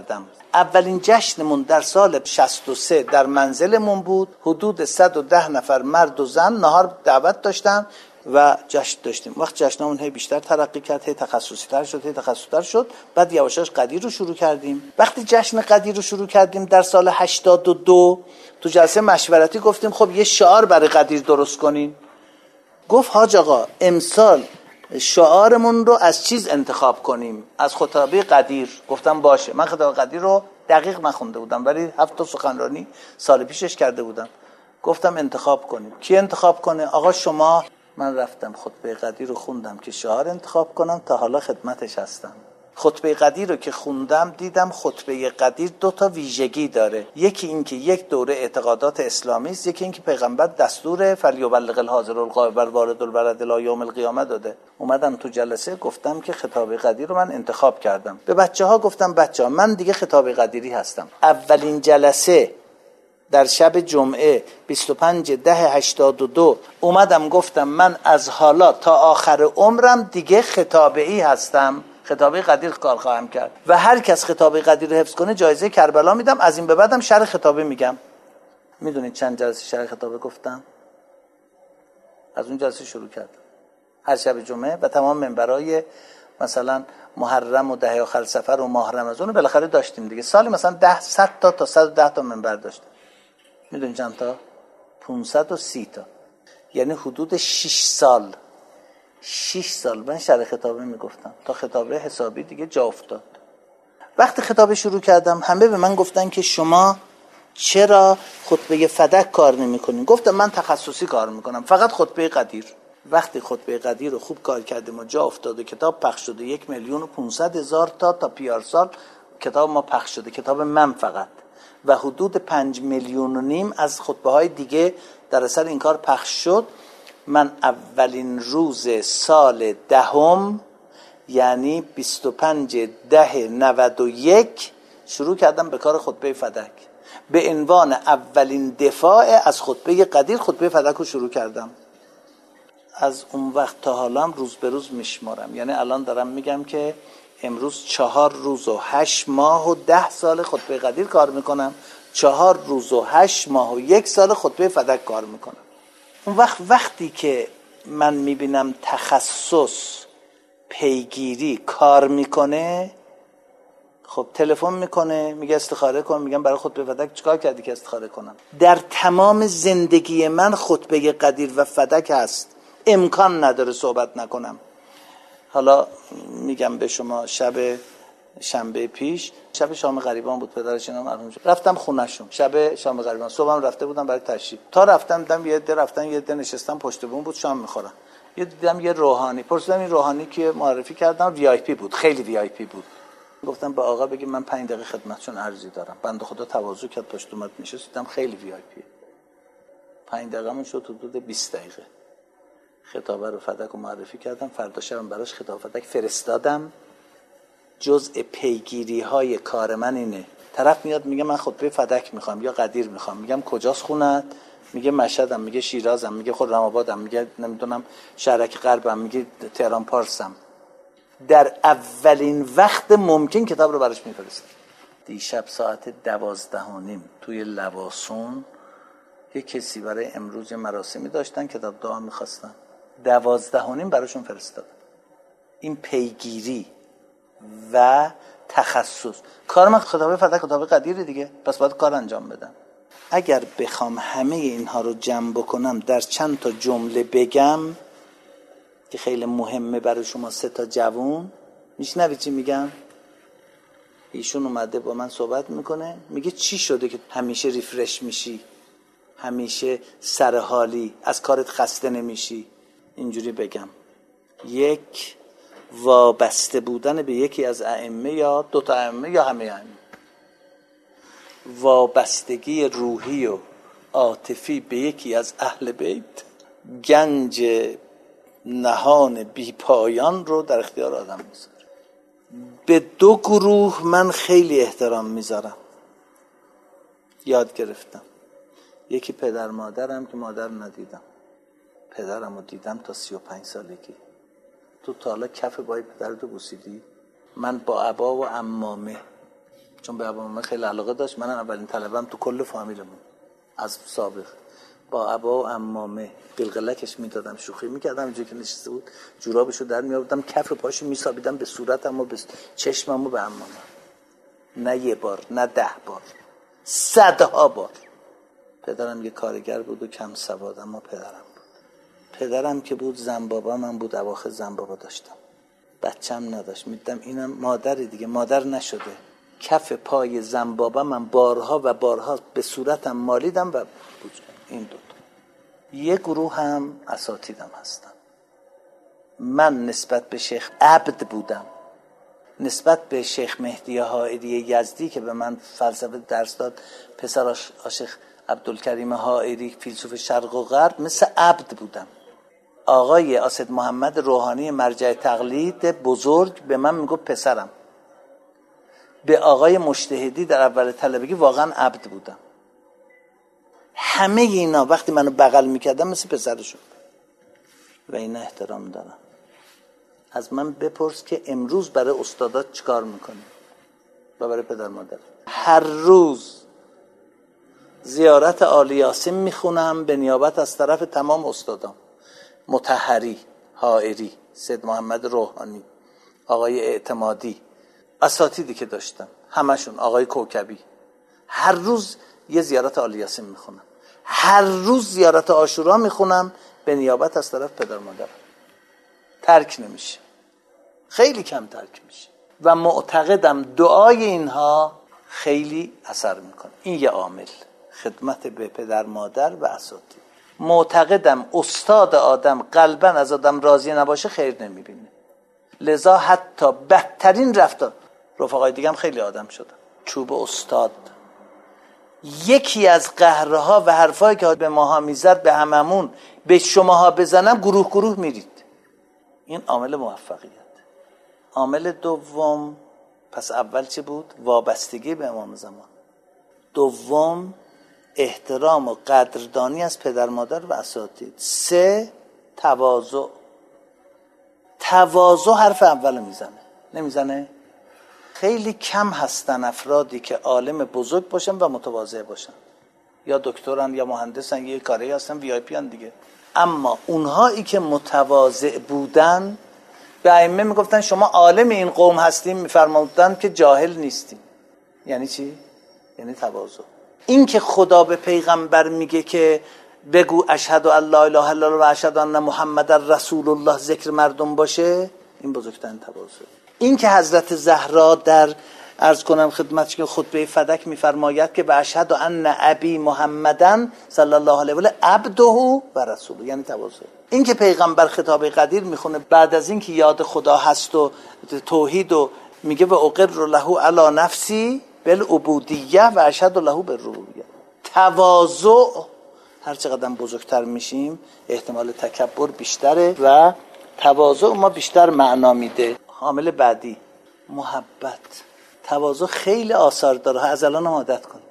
اولین جشنمون در سال شصت و سه در منزلمون بود. حدود صد و ده نفر مرد و زن نهار دعوت داشتن و جشن داشتیم. وقت جشنمون هی بیشتر ترقی کرد، هی تخصصی تر شد، هی تخصصی تر شد. بعد یواشاش قدیر رو شروع کردیم. وقتی جشن قدیر رو شروع کردیم در سال هشتاد و دو تو جلسه مشورتی گفتیم خب یه شعار برای قدیر درست کنین. گفت حاج آقا امسال شعارمون رو از چیز انتخاب کنیم، از خطابه قدیر. گفتم باشه. من خطابه قدیر رو دقیق نخونده بودم ولی هفت تا سخنرانی سال پیشش کرده بودم. گفتم انتخاب کنیم. کی انتخاب کنه؟ آقا شما. من رفتم خطبه قدیر رو خوندم که شعار انتخاب کنم، تا حالا خدمتش هستم. خطبه قدیر رو که خوندم دیدم خطبه قدیر دو تا ویژگی داره. یکی این که یک دوره اعتقادات اسلامی است، یکی این که پیغمبر دستور فلیبلغ الحاضر الغائب والوارد البلد الی یوم القیامه داده. اومدم تو جلسه گفتم که خطابه قدیر رو من انتخاب کردم. به بچه‌ها گفتم بچه‌ها من دیگه خطابه قدیری هستم. اولین جلسه در شب جمعه بیست و پنج ده هشتاد و دو اومدم گفتم من از حالا تا آخر عمرم دیگه خطابه ای هستم، خطابه قدیر کار خواهم کرد و هر کس خطابه قدیر حفظ کنه جایزه کربلا میدم. از این به بعدم شرح خطابه میگم. میدونید چند جلسه شرح خطابه گفتم؟ از اون جلسه شروع کردم هر شب جمعه و تمام منبرای مثلا محرم و ده آخر سفر و ماه رمضان بالاخره داشتیم دیگه. سالی مثلا ده صد تا تا صد و ده تا منبر داشتیم. میدونید چند تا؟ پانصد و سی تا. یعنی حدود شش سال شش سال من شرح خطابه میگفتم تا خطابه حسابی دیگه جا افتاد. وقتی خطابه شروع کردم همه به من گفتن که شما چرا خطبه فدک کار نمی‌کنین؟ گفتم من تخصصی کار میکنم، فقط خطبه قدیر. وقتی خطبه قدیر رو خوب کار کردیم و جا افتاد و کتاب پخش شده، یک میلیون و پونصد هزار تا تا پیارسال کتاب ما پخش شده، کتاب من فقط، و حدود پنج میلیون و نیم از خطبه های دیگه در اثر این کار پخش شد. من اولین روز سال دهم یعنی بیست و پنج ده نود و یک شروع کردم به کار خطبه فدک. به عنوان اولین دفاع از خطبه قدیر خطبه فدک رو شروع کردم. از اون وقت تا حالا هم روز به روز میشمارم. یعنی الان دارم میگم که امروز چهار روز و هشت ماه و ده سال خطبه قدیر کار میکنم، چهار روز و هشت ماه و یک سال خطبه فدک کار میکنم. اون وقت وقتی که من میبینم تخصص پیگیری کار میکنه، خب تلفن میکنه میگه استخاره کن، میگم برای خطبه فدک چیکار کردی که استخاره کنم؟ در تمام زندگی من خطبه قدیر و فدک هست، امکان نداره صحبت نکنم. حالا میگم به شما شب شنبه پیش شب شام غریبان بود، پدرش اینا مرحوم شد، رفتم خونه‌شون شب شام غریبان. صبحم رفته بودم برای تشریف، تا رفتم دیدم یه عده رفتن یه عده نشستن پشت بوم بود شام میخورن. یه دیدم یه روحانی، پرسیدم این روحانی که معرفی کردم وی آی پی بود، خیلی وی آی پی بود. گفتم به آقا بگیم من پنج دقیقه خدمتشون عرضی دارم. بنده خدا تواضع کرد پشت اومد نشست، دیدم خیلی وی آی پی. پنج دقیقه من شد حدود بیست دقیقه. خطابه رو فدک رو معرفی کردم، فردا شبم براش خطاب فدک فرستادم. جزء پیگیری های کار من اینه، طرف میاد میگه من خطبه فدک میخوام یا قدیر میخوام، میگم کجاست خونت؟ میگه مشهدم، میگه شیرازم، میگه خرم آبادم، میگه نمیدونم شهرک غربم، میگه تهران پارسم. در اولین وقت ممکن کتاب رو براش میفرستم. دیشب ساعت دوازده و نیم توی لواسون یه کسی برای امروز مراسمی داشتن، کتاب دعا میخواستن، دوازده و نیم براشون فرستادم. این پیگیری و تخصص کار من. خطابه فدک خطابه قدیر دیگه، پس باید کار انجام بدم. اگر بخوام همه اینها رو جمع بکنم در چند تا جمله بگم که خیلی مهمه برای شما سه تا جوون، میشنوید چی میگم؟ ایشون اومده با من صحبت میکنه، میگه چی شده که همیشه ریفرش میشی، همیشه سرحالی، از کارت خسته نمیشی؟ اینجوری بگم، یک، وابسته بودن به یکی از ائمه یا دو تا ائمه یا همه ائمه، وابستگی روحی و عاطفی به یکی از اهل بیت، گنج نهان بی پایان رو در اختیار آدم میذاره. به دو گروه من خیلی احترام میذارم، یاد گرفتم. یکی پدر مادرم که مادر ندیدم، پدرم رو دیدم تا سی و پنج سالگی. تو تا حالا کف بای پدرتو بوسیدی؟ من با عبا و عمامه چون به ابا محمد خیلی علاقه داشت. منم اولین طلبم تو کل فامیلمون از سابق با ابا و عمامه قلقلکش میدادم، شوخی میکردم، اینجوری که نشسته بود جورابشو در میآوردم کف پاشو میسابیدم به صورتم و به چشمم و به عمامم. نه یه بار، نه ده بار، صدها بار. پدرم یه کارگر بود و کم سواد، اما پدرم بود. پدرم که بود زنبابا من بود، اواخر زنبابا داشتم، بچم نداشت. میدم اینم مادری دیگه، مادر نشده. کف پای زنبابا من بارها و بارها به صورتم مالیدم و این دو تا. یه گروه هم اساتیدم هستن. من نسبت به شیخ عبد بودم، نسبت به شیخ مهدی حائری یزدی که به من فلسفه درس داد، پسر شیخ عبدالکریم حائری فیلسوف شرق و غرب، مثل عبد بودم. آقای اسد محمد روحانی مرجع تقلید بزرگ به من میگفت پسرم. به آقای مجتهدی در اول طلبگی واقعا عبد بودم. همه اینا وقتی منو بغل میکردم مثل پسرشون و اینا احترام دارم. از من بپرس که امروز برای استادات چیکار میکنی و برای پدر مادر. هر روز زیارت آل یاسین میخونم به نیابت از طرف تمام استادام، مطهری، حائری، سید محمد روحانی، آقای اعتمادی، اساتیدی که داشتم همشون، آقای کوکبی. هر روز یه زیارت آل یاسین میخونم، هر روز زیارت عاشورا میخونم به نیابت از طرف پدر مادر. ترک نمیشه، خیلی کم ترک میشه و معتقدم دعای اینها خیلی اثر میکنه. این یه عامل، خدمت به پدر مادر و اساتید. معتقدم استاد آدم قلباً از آدم راضی نباشه خیر نمیبینه، لذا حتی بدترین رفتار. رفقای دیگم خیلی آدم شدن. چوب استاد یکی از قهرها و حرفایی که به ماها میزد به هممون به شماها بزنم گروه گروه میرید. این عامل موفقیت. عامل دوم، پس اول چه بود؟ وابستگی به امام زمان. دوم احترام و قدردانی از پدر مادر و اساتید. سه تواضع. تواضع حرف اول میزنه، نمیزنه؟ خیلی کم هستن افرادی که عالم بزرگ باشن و متواضع باشن، یا دکترن یا مهندسن یا کاری هستن، وی آی پی ان دیگه. اما اونهایی که متواضع بودن به ائمه میگفتن شما عالم این قوم هستیم، میفرمودن که جاهل نیستیم. یعنی چی؟ یعنی تواضع. این که خدا به پیغمبر میگه که بگو اشهد ان لا اله الا الله و اشهد ان محمد رسول الله ذکر مردم باشه، این بزرگترین تواضع. این که حضرت زهرا در عرض کنم خدمتش که خطبه فدک میفرماید که به اشهد ان ابی محمدن صلی الله علیه و آله عبده و رسوله، یعنی تواضع. این که پیغمبر خطاب قدیر میخونه بعد از این که یاد خدا هست و توحید و میگه و اقر له علی نفسی بالعبودیه و اشهد له بالربوبیه. تواضع هر چقدر بزرگتر میشیم احتمال تکبر بیشتره و تواضع ما بیشتر معنا میده. عامل بعدی محبت. تواضع خیلی آثار داره، از الان عادت کن.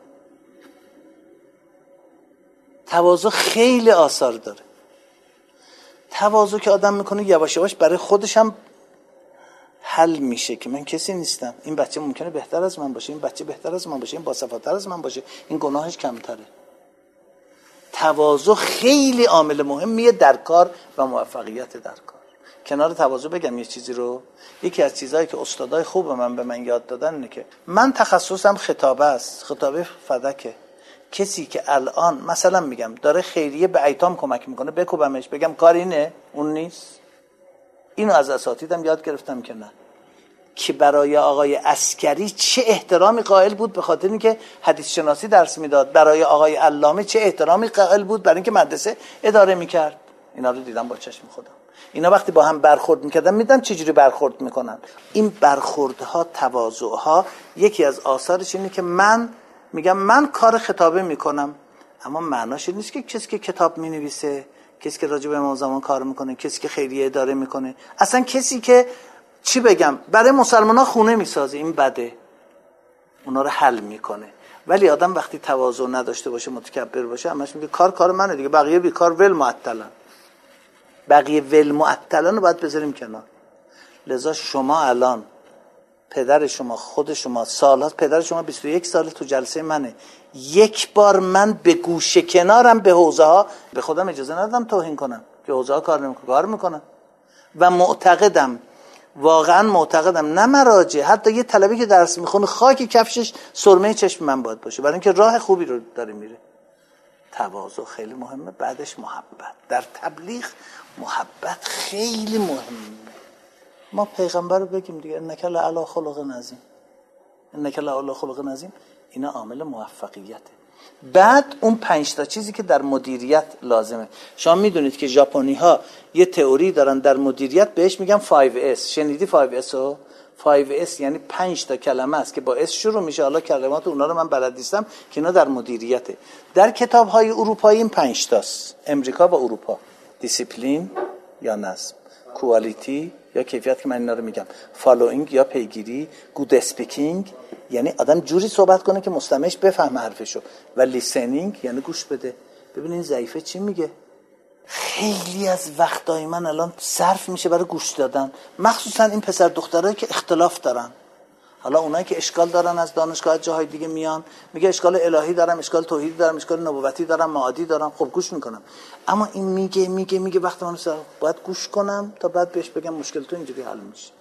تواضع خیلی آثار داره. تواضع که آدم میکنه یواش یواش برای خودش هم حل میشه که من کسی نیستم، این بچه ممکنه بهتر از من باشه، این بچه بهتر از من باشه، این باصفاتر از من باشه، این گناهش کمتره. تواضع خیلی عامل مهمیه در کار و موفقیت در کار. کنار تواضع بگم یه چیزی رو، یکی از چیزهایی که استادای خوب من به من یاد دادن اینه که من تخصصم خطابه است، خطابه فدکه. کسی که الان مثلا میگم داره خیریه به ایتام کمک میکنه بکوبمش، بگم کار اینه، اون نیست. اینو از اساتیدم یاد گرفتم که نه، که برای آقای عسکری چه احترامی قائل بود به خاطر اینکه حدیث شناسی درس میداد، برای آقای علامه چه احترامی قائل بود برای اینکه مدرسه اداره میکرد. اینا رو دیدم با چشم خودم. اینا وقتی با هم برخورد میکردن میدم چجوری برخورد میکنن. این برخوردها، تواضعها، یکی از آثارش اینه که من میگم من کار خطابه میکنم، اما معناش این نیست که کسی که کتاب مینویسه، کسی که راجع به امام زمان کار میکنه، کسی که خیریه اداره میکنه، اصلا کسی که چی بگم برای مسلمان‌ها خونه میسازه، این بده، اونا رو حل میکنه. ولی آدم وقتی تواضع نداشته باشه، متکبر باشه، همش میگه کار کار منه دیگه، بقیه بیکار ول معطلن. بقیه ول معطلن رو باید بذاریم کنار. لذا شما الان پدر شما، خود شما سال‌ها، پدر شما بیست و یک سال تو جلسه منه، یک بار من به گوشه کنارم به حوزه ها به خودم اجازه ندادم توهین کنم که حوزه ها کار نمیکنه، کار میکنم و معتقدم، واقعا معتقدم، نه مراجع، حتی یه طلبی که درس میخونه خاک کفشش سرمه چشم من باید باشه، برای اینکه راه خوبی رو داره میره. تواضع خیلی مهمه، بعدش محبت. در تبلیغ محبت خیلی مهمه. ما پیغمبر رو بگیم دیگه، انک لعلی خلق عظیم، انک لعلی خلق عظیم، اینا عامل موفقیته. بعد اون پنج تا چیزی که در مدیریت لازمه. شما میدونید که ژاپنی ها یه تئوری دارن در مدیریت بهش میگن فایو اس. شنیدی فایو اس رو؟ فایو اس یعنی پنج تا کلمه است که با اس شروع میشه. حالا کلمات اونا رو من بلد نیستم که اینا در مدیریته. در کتاب های اروپایی این پنج تاست، امریکا و اروپا. دیسیپلین یا نظم، کوالیتی یا کیفیت که من اینا رو میگم، فالوینگ یا پیگیری، گود اسپیکینگ یعنی آدم جوری صحبت کنه که مستمعش بفهمه حرفشو، و لیسنینگ یعنی گوش بده ببین این ضعیفه چی میگه. خیلی از وقتای من الان صرف میشه برای گوش دادن، مخصوصا این پسر دخترایی که اختلاف دارن. حالا اونایی که اشکال دارن از دانشگاه جاهای دیگه میان میگه اشکال الهی دارم، اشکال توحیدی دارم، اشکال نبوتی دارم، معادی دارم. خب گوش میکنم، اما این میگه میگه میگه وقت من باید گوش کنم تا بعد بهش بگم مشکل تو اینجوری حل میشه.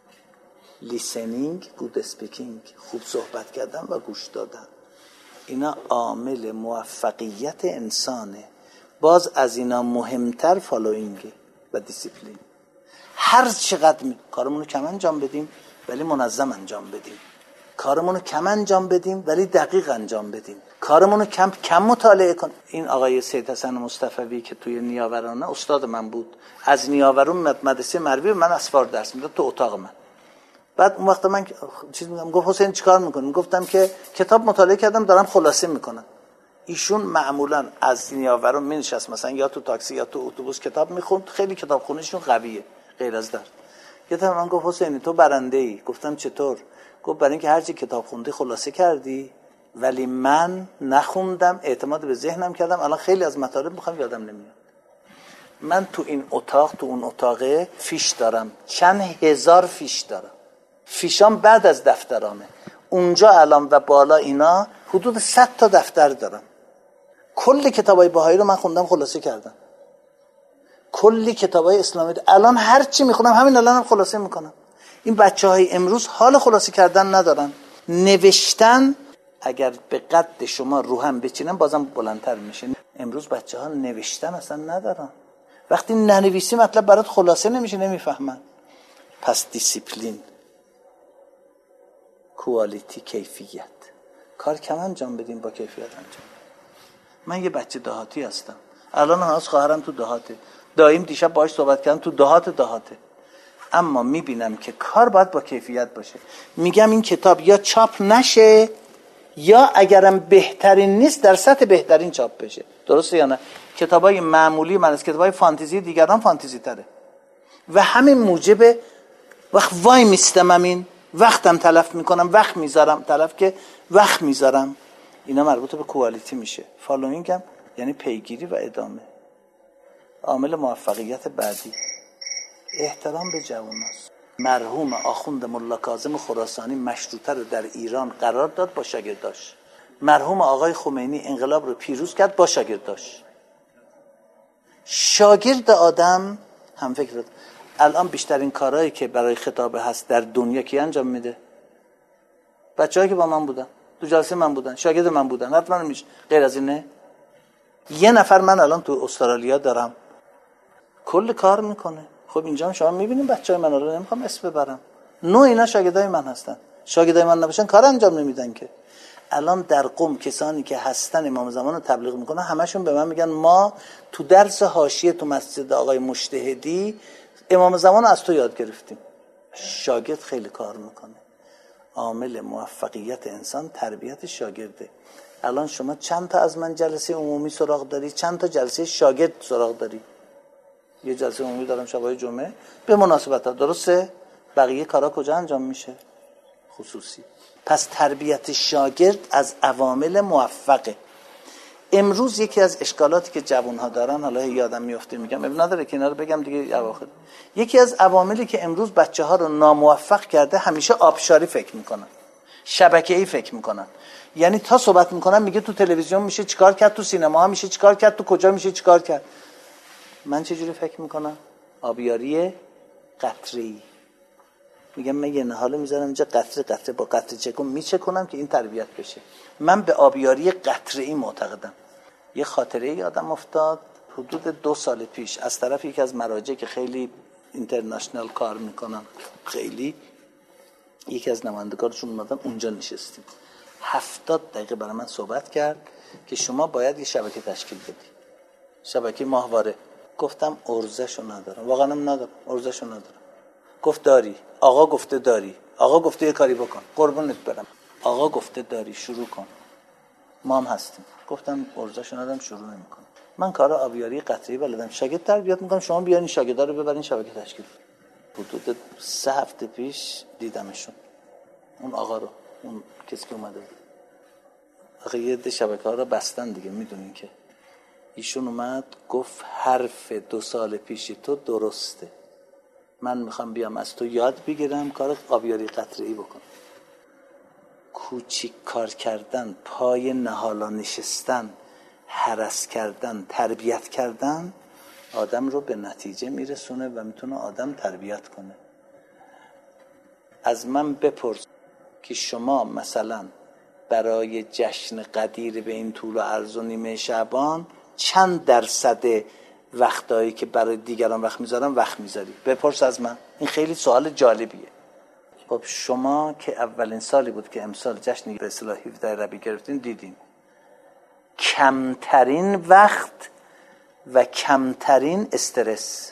لیسنینگ، گود اسپیکینگ، خوب صحبت کردن و گوش دادن، اینا عامل موفقیت انسانه. باز از اینا مهمتر فالوینگ و دیسیپلین. هر چقدر می... کارمون رو کم انجام بدیم ولی منظم انجام بدیم، کارمون رو کم انجام بدیم ولی دقیق انجام بدیم، کارمون رو کم کم مطالعه کنیم. این آقای سید حسن مصطفی که توی نیاورانه استاد من بود، از نیاورون مدرسه مروی من اسفار درس میداد تو اتاق من. بعد اون وقت من چیز میگم، گفت حسین چیکار میکنی؟ گفتم که کتاب مطالعه کردم دارم خلاصه میکنم. ایشون معمولا از نیاورون مینشست مثلا یا تو تاکسی یا تو اتوبوس کتاب میخوند، خیلی کتاب خونیشون قویه غیر از درس. یه دفعه من گفت حسین تو برنده ای. گفتم چطور؟ گفت برای اینکه هر چی کتاب خوندی خلاصه کردی ولی من نخوندم، اعتماد به ذهنم کردم، الان خیلی از مطالب میخوام یادم نمیاد. من تو این اتاق تو اون اتاقه فیش دارم، چند هزار فیش دارم، فیشام بعد از دفترامه. اونجا الان و بالا اینا حدود صد تا دفتر دارم. کل کتابای بهایی رو من خوندم خلاصه کردم، کلی کتابای اسلامی ده. الان هر چی میخونم همین الانم خلاصه میکنم. این بچهای امروز حال خلاصه کردن ندارن، نوشتن اگر به قد شما رو هم بچینن بازم بلندتر میشه. امروز بچه‌ها نوشتن اصلا ندارن، وقتی ننویسی مطلب برات خلاصه نمیشه، نمیفهمن. پس دیسیپلین، کوالیتی، کیفیت، کار کم انجام بدیم با کیفیت انجام. من یه بچه دهاتی هستم، الان هم از خواهرم تو دهاته، دایم دیشب باهاش صحبت کردم تو دهات دهاته، اما میبینم که کار باید با کیفیت باشه. میگم این کتاب یا چاپ نشه یا اگرم بهترین نیست در سطح بهترین چاپ بشه. درسته یا نه؟ کتابای معمولی من از کتابای فانتزی دیگران فانتزی تره و همین موجب وقت وای میستم، این وقتم تلف میکنم، وقت میذارم تلف که وقت میذارم. اینا مربوط به کوالیتی میشه. فالوینگ هم یعنی پیگیری و ادامه. عامل موفقیت بعدی احترام به جواناست. مرحوم آخوند ملا کاظم خراسانی مشروطه رو در ایران قرار داد با شاگرداش. مرحوم آقای خمینی انقلاب رو پیروز کرد با شاگرداش. شاگرد آدم هم فکر. الان بیشترین کارهایی که برای خطابه هست در دنیا کی انجام میده؟ بچه‌هایی که با من بودن، تو جلسه من بودن، شاگرد من بودن. حتما میشه غیر از اینه. یه نفر من الان تو استرالیا دارم کل کار میکنه. خب اینجا شما میبینید بچهای من رو، نمیخوام اسم ببرم، نو اینا شاگردای من هستن. شاگردای من نباشن کار انجام نمیدن که. الان در قم کسانی که هستن امام زمان رو تبلیغ میکنن همشون به من میگن ما تو درس حاشیه تو مسجد آقای مجتهدی امام زمان رو از تو یاد گرفتیم. شاگرد خیلی کار میکنه. عامل موفقیت انسان تربیت شاگرده. الان شما چند تا از من جلسه عمومی سراغ داری؟ چند تا جلسه شاگرد سراغ داری؟ یه جلسه عمومی دارم شبای جمعه به مناسبت ها، درسته؟ بقیه کارا کجا انجام میشه؟ خصوصی. پس تربیت شاگرد از عوامل موفقه. امروز یکی از اشکالاتی که جوان‌ها دارن، حالا یادم میفته میگم اب نداره که اینا رو بگم دیگه اواخر، یکی از عواملی که امروز بچه‌ها رو ناموفق کرده همیشه آبشاری فکر میکنن، شبکه‌ای فکر میکنن. یعنی تا صحبت میکنن میگه تو تلویزیون میشه چیکار کرد، تو سینما ها میشه چیکار کرد، تو کجا میشه چیکار کرد. من چه جوری فکر میکنم؟ آبیاری قطره‌ای. میگم من یه نهاله میذارم اینجا، قطره قطره با قطره چکم میچکنم که این تربیت بشه. من به آبیاری قطره‌ای معتقدم. یه خاطره یادم افتاد حدود دو سال پیش از طرف یکی از مراجع که خیلی اینترنشنال کار میکنن، خیلی یکی از نمایندگانشون اومدن اونجا نشستیم، هفتاد دقیقه برای من صحبت کرد که شما باید یه شبکه تشکیل بدی، شبکه ماهواره. گفتم ارزشو ندارم، واقعا هم ندارم، ارزشو ندارم. گفت داری، آقا گفته داری، آقا گفته یه کاری بکن، قربونت برم، آقا گفته داری، شروع کن، ما هم هستیم. گفتم ارزشو ندارم، شروع نمی‌کنم. من کار آبیاری قطره‌ای بلدم، شاگرد تربیت می‌کنم، شما بیارین شاگردا رو ببرین شبکه تشکیل. حدود سه هفته پیش دیدمشون، اون آقا رو، اون کسی که اومده بود. آخه یه ده شبکه‌ها رو بستن دیگه، میدونین که. ایشون اومد گفت حرف دو سال پیشی تو درسته، من میخوام بیام از تو یاد بگیرم کار آبیاری قطره‌ای بکنم. کوچیک کار کردن، پای نهالا نشستن، هرس کردن، تربیت کردن آدم رو به نتیجه میرسونه و میتونه آدم تربیت کنه. از من بپرس که شما مثلا برای جشن قدیر به این طول و عرض و نیمه شعبان چند درصد وقتایی که برای دیگران وقت میذارن وقت میذاری؟ بپرس از من. این خیلی سوال جالبیه. خب شما که اولین سالی بود که امسال جشن به اصطلاح هفده ربیع گرفتین، دیدین کمترین وقت و کمترین استرس.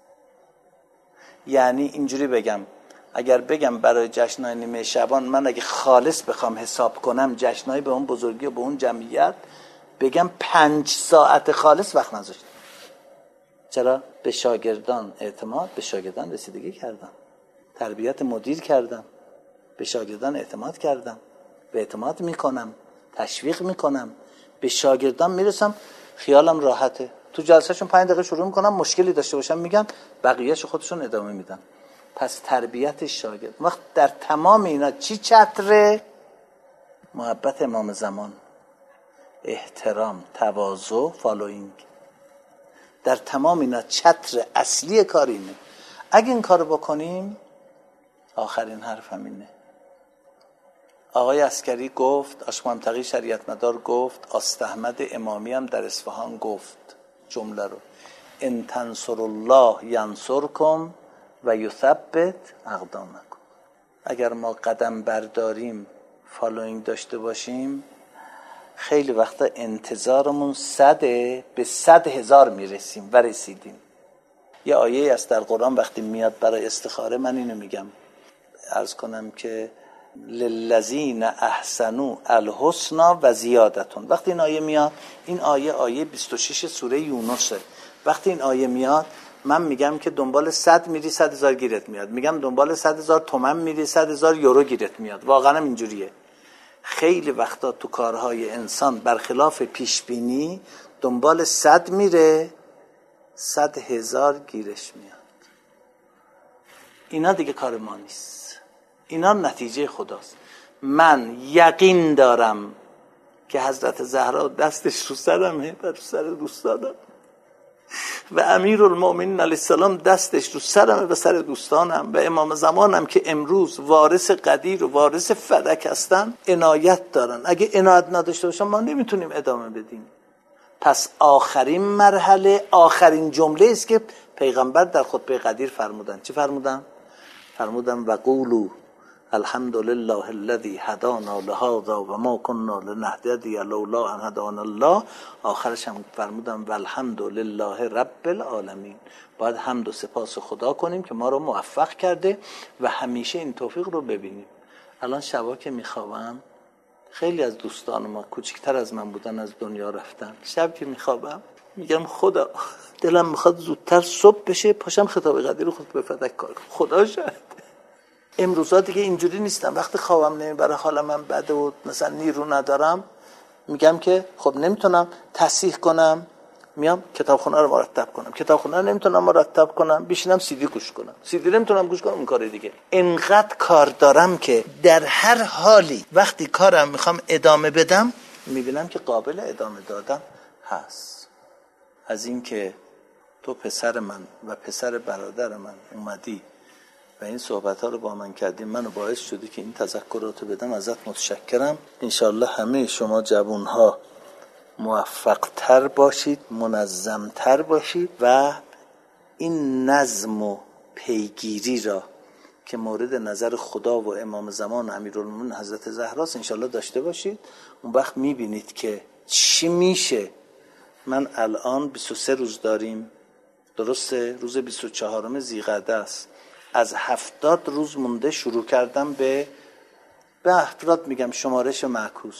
یعنی اینجوری بگم، اگر بگم برای جشن‌های نیمه شعبان من اگه خالص بخوام حساب کنم جشن‌های به اون بزرگی و به اون جمعیت، بگم پنج ساعت خالص وقت نذاشتم. چرا؟ به شاگردان اعتماد، به شاگردان رسیدگی کردم، تربیت مدیر کردم، به شاگردان اعتماد کردم، به اعتماد میکنم، تشویق میکنم، به شاگردان میرسم، خیالم راحته. تو جلسهشون پنج دقیقه شروع میکنم، مشکلی داشته باشم میگن، بقیه‌شو خودشون ادامه میدن. پس تربیت شاگرد وقت در تمام اینا چی چتره؟ محبت امام زمان، احترام، تواضع، فالوینگ. در تمام اینا چتر اصلی کار اینه. اگه این کارو بکنیم، آخرین حرف همینه. آقای عسکری گفت، آشمانتقی شریعت مدار گفت، آستاحمد امامی هم در اصفهان گفت جمله رو، ان تنصر الله ینصرکم و یثبت اقدامکم. اگر ما قدم برداریم، فالوینگ داشته باشیم، خیلی وقتا انتظارمون صده به صد هزار میرسیم و رسیدیم. یه آیه است در قرآن وقتی میاد برای استخاره، من اینو میگم، عرض کنم که للذین احسنوا الحسنی و زیادتون. وقتی این آیه میاد، این آیه آیه بیست و شش سوره یونسه، وقتی این آیه میاد من میگم که دنبال صد میری صد هزار گیرت میاد، میگم دنبال صد هزار تومن میری صد هزار یورو گیرت میاد. واقعا هم اینجوریه. خیلی وقتا تو کارهای انسان برخلاف پیشبینی دنبال صد میره، صد هزار گیرش میاد. اینا دیگه کار ما نیست، اینا نتیجه خداست. من یقین دارم که حضرت زهرا دستش رو سرمه و رو سر دوستانم و امیرالمومنین علیه السلام دستش رو سرمه و سر دوستانم و امام زمانم که امروز وارث قدیر و وارث فلک هستن عنایت دارن. اگه عنایت نداشته باشن ما نمیتونیم ادامه بدیم. پس آخرین مرحله، آخرین جمله است که پیغمبر در خطبه قدیر فرمودن. چی فرمودن؟ فرمودن و قولوا الحمد لله الذی هدانا لهذا و ما كنا لنهتدی لولا ان هدانا الله. آخرش هم فرمودن و الحمد لله رب العالمین. باید حمد و سپاس خدا کنیم که ما رو موفق کرده و همیشه این توفیق رو ببینیم. الان شبا که میخوابم، خیلی از دوستان ما کوچکتر از من بودن از دنیا رفتن، شب که میخوابم میگم خدا دلم میخواد زودتر صبح بشه پاشم خطاب قدیر رو خود به فدک کار کنم. خدا شاهد امروزا دیگه اینجوری نیستم. وقتی خوابم نمیبره، حالا من بده و مثلا نیرو ندارم، میگم که خب نمیتونم تصحیح کنم، میام کتابخونه رو مرتب کنم، کتابخونه رو نمیتونم مرتب کنم، بشینم سی دی گوش کنم، سی دی نمیتونم گوش کنم، اون کار دیگه. انقدر کار دارم که در هر حالی وقتی کارم میخوام ادامه بدم میبینم که قابل ادامه دادن هست. از این که تو پسر من و پسر برادر من اومدی و این صحبت ها رو با من کردیم، منو باعث شدی که این تذکراتو بدم، ازت متشکرم. انشالله همه شما جوان ها موفق تر باشید، منظم تر باشید و این نظم و پیگیری را که مورد نظر خدا و امام زمان امیرالمومنین حضرت زهراست انشالله داشته باشید. اون وقت میبینید که چی میشه. من الان بیست و سه روز داریم، درسته؟ روز بیست و چهارم ذیقعده است. از هفتاد روز مونده شروع کردم به به افراد میگم شمارش معکوس.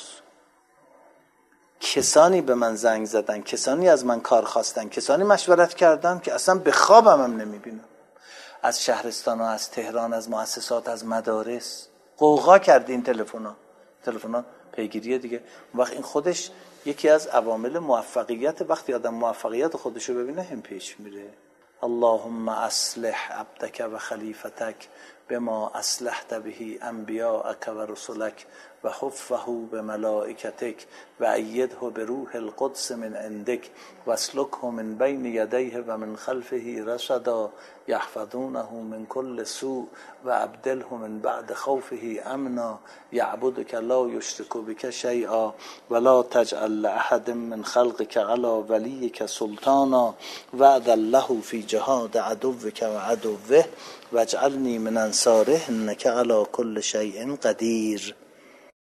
کسانی به من زنگ زدن، کسانی از من کار خواستن، کسانی مشورت کردن که اصلا به خوابم هم نمیبینم. از شهرستان ها، از تهران، از مؤسسات، از مدارس قوقا کرد این تلفن‌ها. تلفن‌ها پیگیری دیگه. وقت این خودش یکی از عوامل موفقیت، وقتی آدم موفقیت خودشو ببینه هم پیش میره. اللهم اصلح عبدک و خلیفتک بما اصلحت به انبیاءک و رسلک و حفه بملائکتک و ایده بروح القدس من عندک و اسلکه من بین یدیه و من خلفه رشدا یحفظونه من کل سوء و ابدله من بعد خوفه امنا یعبدک لا یشرک بک شیئا ولا تجعل لاحد من خلقک علی ولیک سلطانا وعد الله فی جهاد عدوک و عدوه واجعلنی من انصاره انک علی کل شیء قدیر.